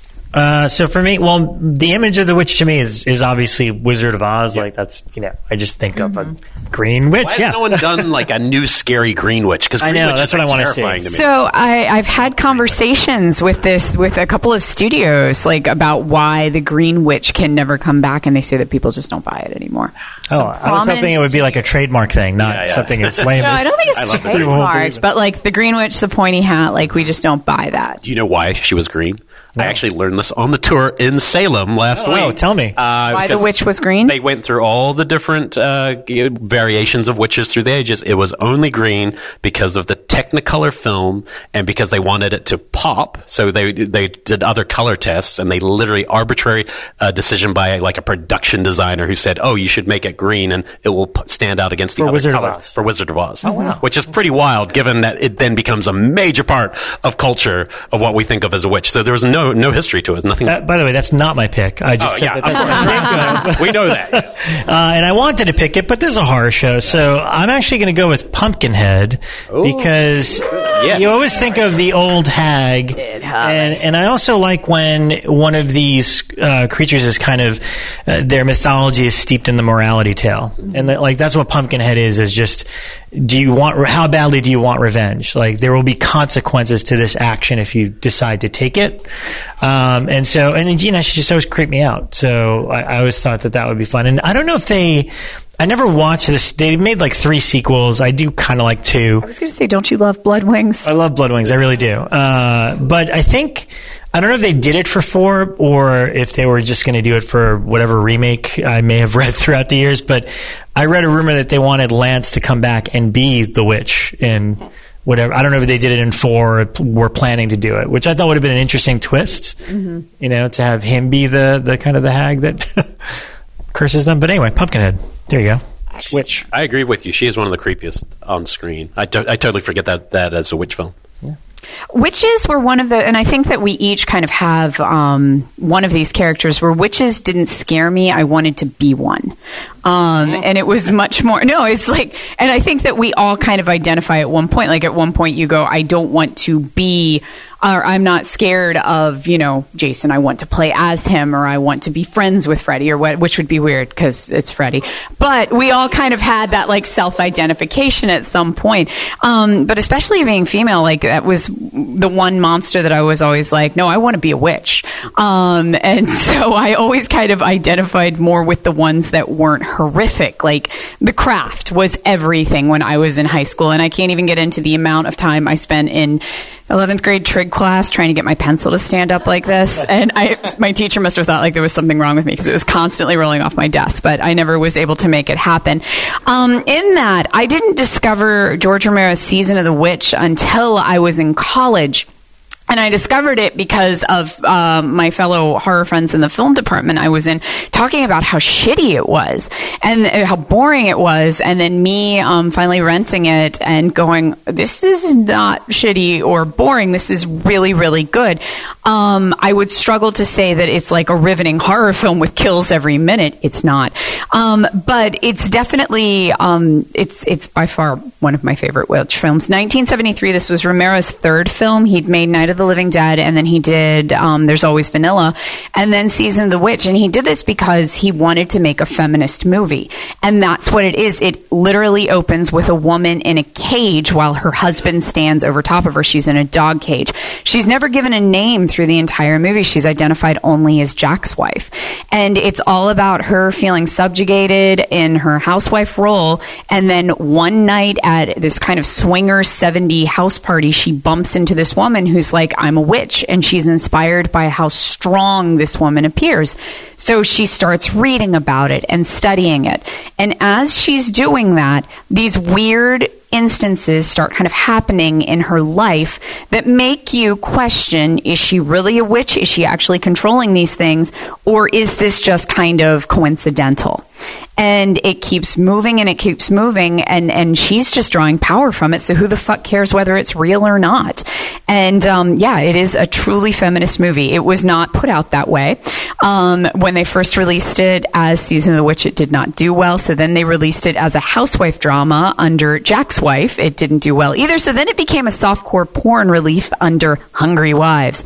Uh, so for me, well, the image of the witch to me is, is obviously Wizard of Oz. Like that's, you know, I just think of a green witch. Why has yeah. no one done like a new scary green witch? Because I know, that's what I wanna see. terrifying to me. So I, I've had conversations with this with a couple of studios, like about why the Green Witch can never come back, and they say that people just don't buy it anymore. Oh, Some I was prominent hoping it would be like a trademark thing, not Yeah, yeah. something as lame No, as. I don't think I it's love it. trademarked, but like the Green Witch, the pointy hat, like we just don't buy that. Do you know why she was green? No. I actually learned this on the tour in Salem last Oh, week. oh, tell me. Uh, Why the because witch was green? They went through all the different uh, variations of witches through the ages. It was only green because of the Technicolor film and because they wanted it to pop. So they they did other color tests, and they literally arbitrary uh, decision by like a production designer who said, "Oh, you should make it green, and it will p- stand out against the For other Wizard of colors." Oz. For Wizard of Oz. Oh, wow. Which is pretty wild, given that it then becomes a major part of culture of what we think of as a witch. So there was no no history to it. Nothing. That, by the way, that's not my pick. I just Oh, said yeah. that that's what I think of. we know that. Uh, and I wanted to pick it, but this is a horror show, so I'm actually going to go with Pumpkinhead because Yes. you always think of the old hag, and and I also like when one of these uh, creatures is kind of uh, their mythology is steeped in the morality tale, and that, like that's what Pumpkinhead is. Is just do you want how badly do you want revenge? Like there will be consequences to this action if you decide to take it, um, and so and you know she just always creeped me out. So I, I always thought that that would be fun, and I don't know if they. I never watched this. They made like three sequels. I do kind of like two. I was going to say, don't you love Blood Wings? I love Blood Wings. I really do. Uh, but I think, I don't know if they did it for four or if they were just going to do it for whatever remake I may have read throughout the years. But I read a rumor that they wanted Lance to come back and be the witch in whatever. I don't know if they did it in four or were planning to do it, which I thought would have been an interesting twist. Mm-hmm. You know, to have him be the the kind of the hag that curses them. But anyway, Pumpkinhead. There you go. Witch. I agree with you. She is one of the creepiest on screen. I, to- I totally forget that that as a witch film. Yeah. Witches were one of the, and I think that we each kind of have um, one of these characters where witches didn't scare me. I wanted to be one. Um, and it was much more, no, it's like, and I think that we all kind of identify at one point, like at one point you go, I don't want to be, or I'm not scared of, you know, Jason. I want to play as him, or I want to be friends with Freddy, or what, which would be weird because it's Freddy. But we all kind of had that like self-identification at some point. Um, but especially being female, like that was the one monster that I was always like, no, I want to be a witch. Um, and so I always kind of identified more with the ones that weren't horrific. Like The Craft was everything when I was in high school, and I can't even get into the amount of time I spent in eleventh grade trig class trying to get my pencil to stand up like this. And I, my teacher must have thought like there was something wrong with me because it was constantly rolling off my desk, but I never was able to make it happen. Um, in that, I didn't discover George Romero's Season of the Witch until I was in college. And I discovered it because of uh, my fellow horror friends in the film department I was in talking about how shitty it was and how boring it was. And then me um, finally renting it and going, this is not shitty or boring. This is really, really good. Um, I would struggle to say that it's like a riveting horror film with kills every minute. It's not. Um, but it's definitely, um, it's, it's by far one of my favorite witch films. nineteen seventy-three, this was Romero's third film. He'd made Night of the Living Dead, and then he did um, There's Always Vanilla, and then Season of the Witch. And he did this because he wanted to make a feminist movie. And that's what it is. It literally opens with a woman in a cage while her husband stands over top of her. She's in a dog cage. She's never given a name through the entire movie. She's identified only as Jack's wife. And it's all about her feeling subjugated in her housewife role. And then one night at this kind of swinger seventy house party, she bumps into this woman who's like, I'm a witch, and she's inspired by how strong this woman appears. So she starts reading about it and studying it. And as she's doing that, these weird instances start kind of happening in her life that make you question, is she really a witch? Is she actually controlling these things? Or is this just kind of coincidental? And it keeps moving and it keeps moving, and, and she's just drawing power from it. So who the fuck cares whether it's real or not? And um, yeah, it is a truly feminist movie. It was not put out that way. Um, when they first released it as Season of the Witch, it did not do well. So then they released it as a housewife drama under Jack's wife. It didn't do well either. So then it became a softcore porn relief under Hungry Wives.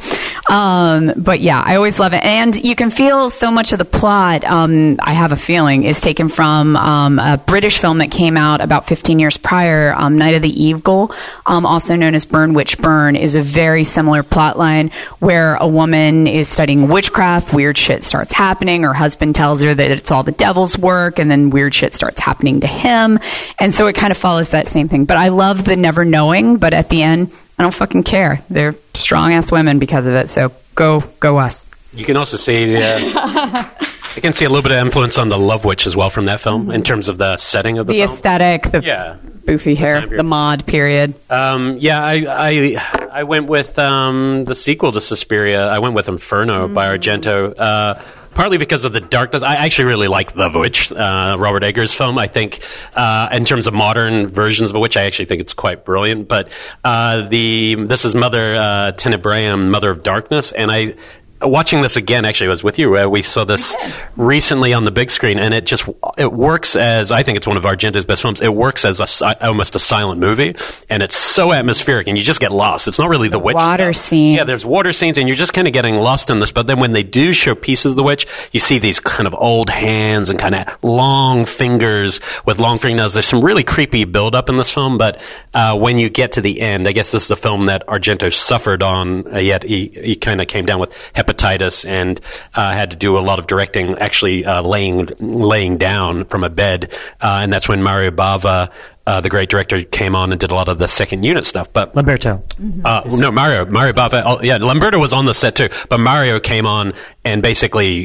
Um, but yeah, I always love it. And you can feel so much of the plot, um, I have a feeling, is taken from um, a British film that came out about fifteen years prior, um, Night of the Eagle, um, also known as Burn Witch Burn, is a very similar plot line where a woman is studying witchcraft, weird shit starts happening, her husband tells her that it's all the devil's work, and then weird shit starts happening to him. And so it kind of follows that same thing. But I love the never knowing, but at the end, I don't fucking care. They're strong-ass women because of it, so go go us. You can also see... Uh, I can see a little bit of influence on The Love Witch as well from that film, mm-hmm. in terms of the setting of the, the film. aesthetic, the yeah. boofy hair, the mod period. Um, yeah, I, I I went with um, the sequel to Suspiria. I went with Inferno mm-hmm. by Argento. Uh, Partly because of the darkness. I actually really like The Witch, uh, Robert Eggers' film. I think, uh, in terms of modern versions of The Witch, I actually think it's quite brilliant. But uh, the this is Mother uh, Tenebraeum, Mother of Darkness, and I. Watching this again, actually, I was with you. Uh, we saw this recently on the big screen, and it just it works as I think it's one of Argento's best films. It works as a almost a silent movie, and it's so atmospheric, and you just get lost. It's not really the, the witch water stuff. scene. Yeah, there's water scenes, and you're just kind of getting lost in this. But then when they do show pieces of the witch, you see these kind of old hands and kind of long fingers with long fingernails. There's some really creepy build up in this film, but uh, when you get to the end, I guess this is a film that Argento suffered on. Uh, yet he he kind of came down with hepatitis. hepatitis and uh, had to do a lot of directing, actually uh, laying laying down from a bed, uh, and that's when Mario Bava, uh, the great director, came on and did a lot of the second unit stuff. But Lamberto, mm-hmm. uh, no, Mario Mario Bava, oh, yeah, Lamberto was on the set too, but Mario came on and basically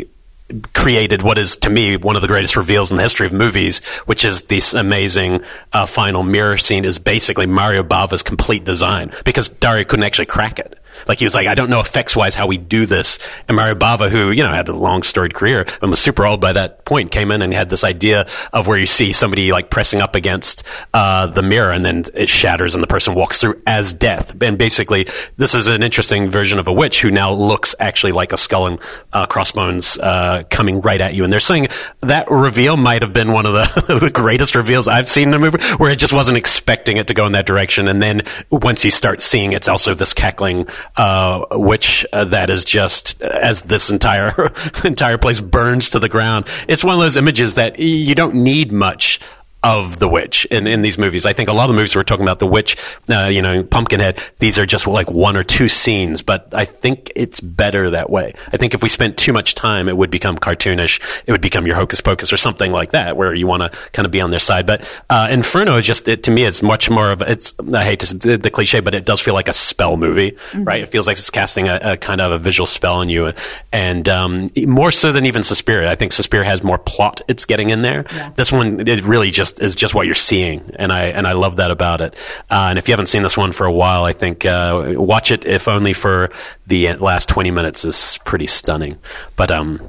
created what is, to me, one of the greatest reveals in the history of movies, which is this amazing uh, final mirror scene is basically Mario Bava's complete design, because Dario couldn't actually crack it. Like, he was like, I don't know effects-wise how we do this. And Mario Bava, who, you know, had a long storied career and was super old by that point, came in and had this idea of where you see somebody, like, pressing up against uh, the mirror, and then it shatters and the person walks through as death. And basically, this is an interesting version of a witch who now looks actually like a skull and uh, crossbones uh, coming right at you. And they're saying that reveal might have been one of the, the greatest reveals I've seen in a movie, where it just wasn't expecting it to go in that direction. And then once you start seeing it's also this cackling Uh, witch uh, that is just uh, as this entire entire place burns to the ground. It's one of those images that you don't need much of the witch in, in these movies. I think a lot of the movies we're talking about, the witch, uh, you know, Pumpkinhead, these are just like one or two scenes, but I think it's better that way. I think if we spent too much time, it would become cartoonish. It would become your Hocus Pocus or something like that, where you want to kind of be on their side. But uh, Inferno, just it, to me, it's much more of, it's, I hate to the, the cliche, but it does feel like a spell movie, mm-hmm. right? It feels like it's casting a, a kind of a visual spell on you. And um, more so than even Suspiria. I think Suspiria has more plot it's getting in there. Yeah. This one, it really just is just what you're seeing, and I and I love that about it. Uh, and if you haven't seen this one for a while, I think uh, watch it, if only for the last twenty minutes. Is pretty stunning. But um,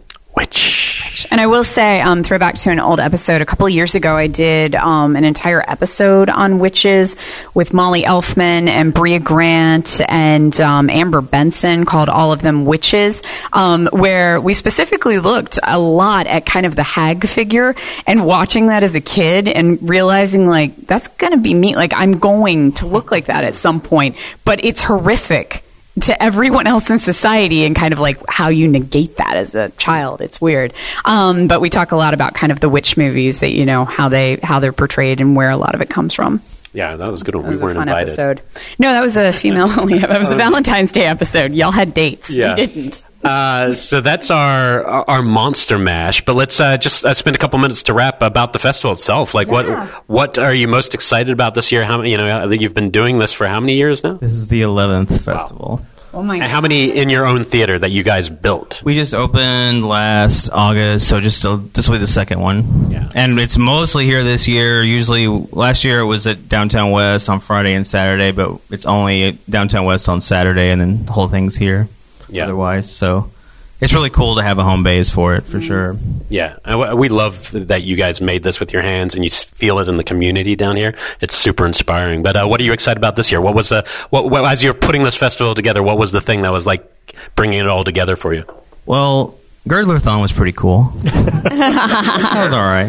witch. And I will say, um, throw back to an old episode. A couple of years ago, I did um, an entire episode on witches with Molly Elfman and Bria Grant and um, Amber Benson, called All of Them Witches, um, where we specifically looked a lot at kind of the hag figure, and watching that as a kid and realizing, like, that's going to be me. Like, I'm going to look like that at some point, but it's horrific to everyone else in society, and kind of like how you negate that as a child. It's weird. Um, but we talk a lot about kind of the witch movies, that, you know, how they, how they're portrayed and where a lot of it comes from. Yeah, that was a good one. That was we weren't a fun invited. Episode. No, that was a female only. That was a Valentine's Day episode. Y'all had dates. Yeah. We didn't. Uh, so that's our our monster mash. But let's uh, just uh, spend a couple minutes to wrap about the festival itself. Like, Yeah. what what are you most excited about this year? How many, you know, I think you've been doing this for how many years now? This is the eleventh festival. Oh my And God. how many in your own theater that you guys built? We just opened last August, so just uh, this will be the second one. Yeah. And it's mostly here this year. Usually, last year it was at Downtown West on Friday and Saturday, but it's only at Downtown West on Saturday, and then the whole thing's here. Yeah. Otherwise, so it's really cool to have a home base for it, for sure. Yeah, I w- we love that you guys made this with your hands, and you s- feel it in the community down here. It's super inspiring. But uh, what are you excited about this year? What was the what, what as you're putting this festival together? What was the thing that was like bringing it all together for you? Well, Girdlerthon was pretty cool. That was all right.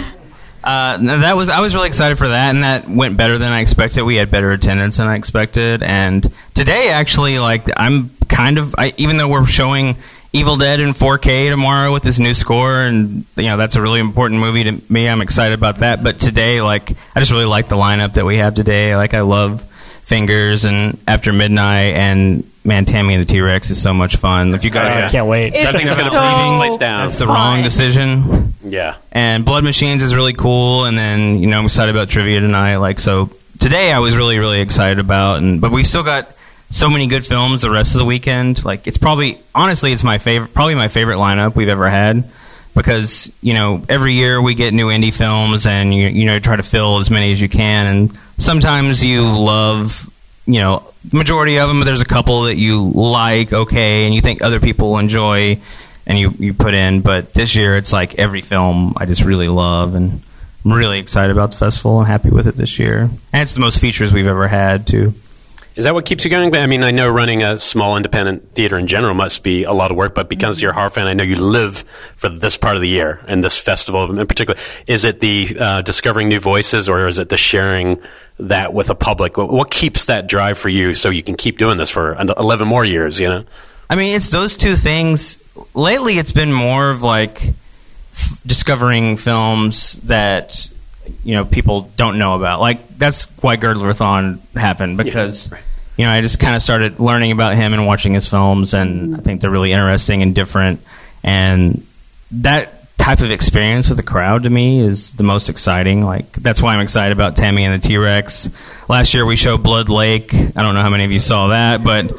Uh, no, that was I was really excited for that, and that went better than I expected. We had better attendance than I expected, and today actually, like, I'm kind of I, even though we're showing Evil Dead in four K tomorrow with this new score, and you know that's a really important movie to me. I'm excited about that. But today, like, I just really like the lineup that we have today. Like, I love Fingers and After Midnight, and man, Tammy and the T-Rex is so much fun. If you guys, I can't wait. It's I think it's going to so bring this place down. that's the fun. wrong decision. Yeah. And Blood Machines is really cool. And then, you know, I'm excited about trivia tonight. Like, so today I was really, really excited about. And but we still got so many good films the rest of the weekend. Like, it's probably, honestly, it's my favorite, probably my favorite lineup we've ever had. Because, you know, every year we get new indie films, and you you know try to fill as many as you can. And sometimes you love, you know, the majority of them, but there's a couple that you like, okay, and you think other people will enjoy, and you, you put in. But this year, it's like every film I just really love, and I'm really excited about the festival and happy with it this year. And it's the most features we've ever had, too. Is that what keeps you going? I mean, I know running a small independent theater in general must be a lot of work, but because you're a horror fan, I know you live for this part of the year and this festival in particular. Is it the uh, discovering new voices, or is it the sharing that with the public? What, what keeps that drive for you so you can keep doing this for eleven more years, you know? I mean, it's those two things. Lately, it's been more of like f- discovering films that, you know, people don't know about. Like, that's why Girdlerthon happened, because, Yeah, right. you know, I just kind of started learning about him and watching his films, and I think they're really interesting and different. And that type of experience with the crowd, to me, is the most exciting. Like, that's why I'm excited about Tammy and the T-Rex. Last year we showed Blood Lake. I don't know how many of you saw that, but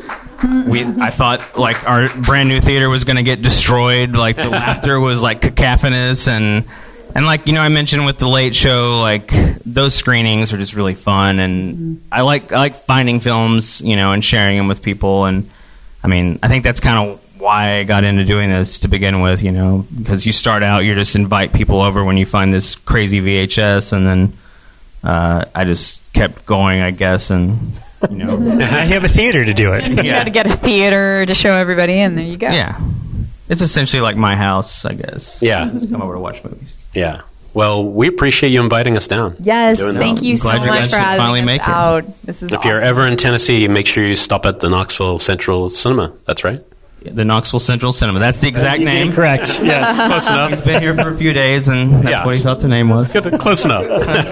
we I thought like our brand new theater was going to get destroyed. Like the laughter was like cacophonous, and and like you know I mentioned with the Late Show, like those screenings are just really fun, and mm-hmm. I like I like finding films, you know, and sharing them with people. And I mean, I think that's kind of why I got into doing this to begin with, you know, because you start out, you just invite people over when you find this crazy V H S, and then uh, I just kept going, I guess, and you know, now you have a theater to do it. You Yeah. got to get a theater to show everybody, and there you go. Yeah, it's essentially like my house, I guess. Yeah. Just come over to watch movies. Yeah. Well, we appreciate you inviting us down. Yes, Doing thank that. you so Glad you much guys for could having finally us make it. out. This is If awesome. you're ever in Tennessee, make sure you stop at the Knoxville Central Cinema. That's right. The Knoxville Central Cinema. That's the exact name. Correct. Yes. Close enough. He's been here for a few days, and that's Yeah. what he thought the name was. Good. Close enough.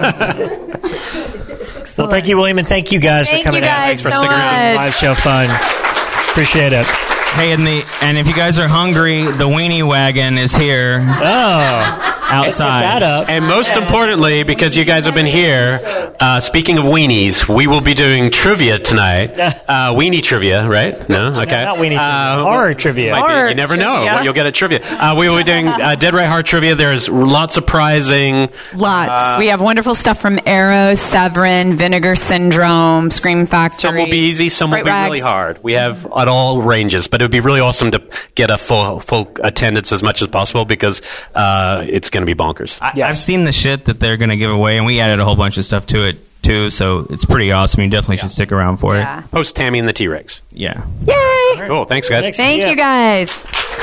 Well, thank you, William, and thank you guys Thank for coming you out. guys Thanks for so sticking around. much. Live show fun. Appreciate it. Hey, and the and if you guys are hungry, the weenie wagon is here Oh, outside. that up. And most importantly, because you guys have been here, uh, speaking of weenies, we will be doing trivia tonight. Uh, weenie trivia, right? No? Okay. not weenie trivia. Uh, Horror trivia. might be. Horror You never know trivia. what you'll get at trivia. Uh, we will be doing uh, Dead Right Hard trivia. There's lots of prizing. Lots. we have wonderful stuff from Arrow, Severin, Vinegar Syndrome, Scream Factory. Some will be easy, some will Bright be Rags. really hard. We have at all ranges, but it would be really awesome to get a full full attendance as much as possible because uh, it's going to be bonkers. I, I've seen the shit that they're going to give away, and we added a whole bunch of stuff to it too. So it's pretty awesome. You definitely should stick around for Yeah. it. Post Tammy and the T-Rex. Yeah. Yay! Cool. Thanks, guys. Thanks. Thank Yeah. you guys.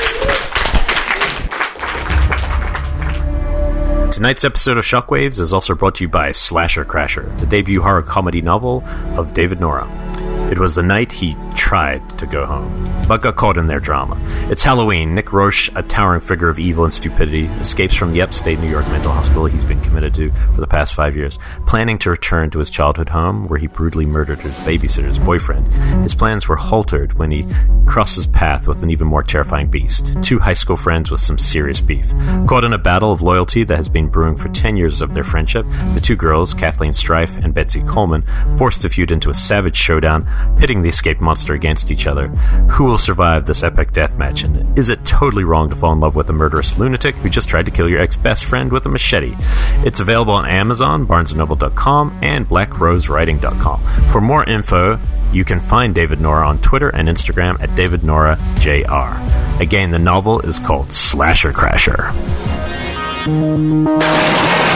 Tonight's episode of Shockwaves is also brought to you by Slasher Crasher, the debut horror comedy novel of David Nora. It was the night he tried to go home, but got caught in their drama. It's Halloween. Nick Roche, a towering figure of evil and stupidity, escapes from the upstate New York mental hospital he's been committed to for the past five years, planning to return to his childhood home where he brutally murdered his babysitter's boyfriend. His plans were halted when he crosses path with an even more terrifying beast, two high school friends with some serious beef. Caught in a battle of loyalty that has been brewing for ten years of their friendship, the two girls, Kathleen Strife and Betsy Coleman, forced the feud into a savage showdown, pitting the escaped monster against each other. Who will survive this epic death match? And is it totally wrong to fall in love with a murderous lunatic who just tried to kill your ex-best friend with a machete? It's available on Amazon, barnes and noble dot com, and black rose writing dot com. For more info, you can find David Nora on Twitter and Instagram at David Nora J R. Again, the novel is called Slasher Crasher.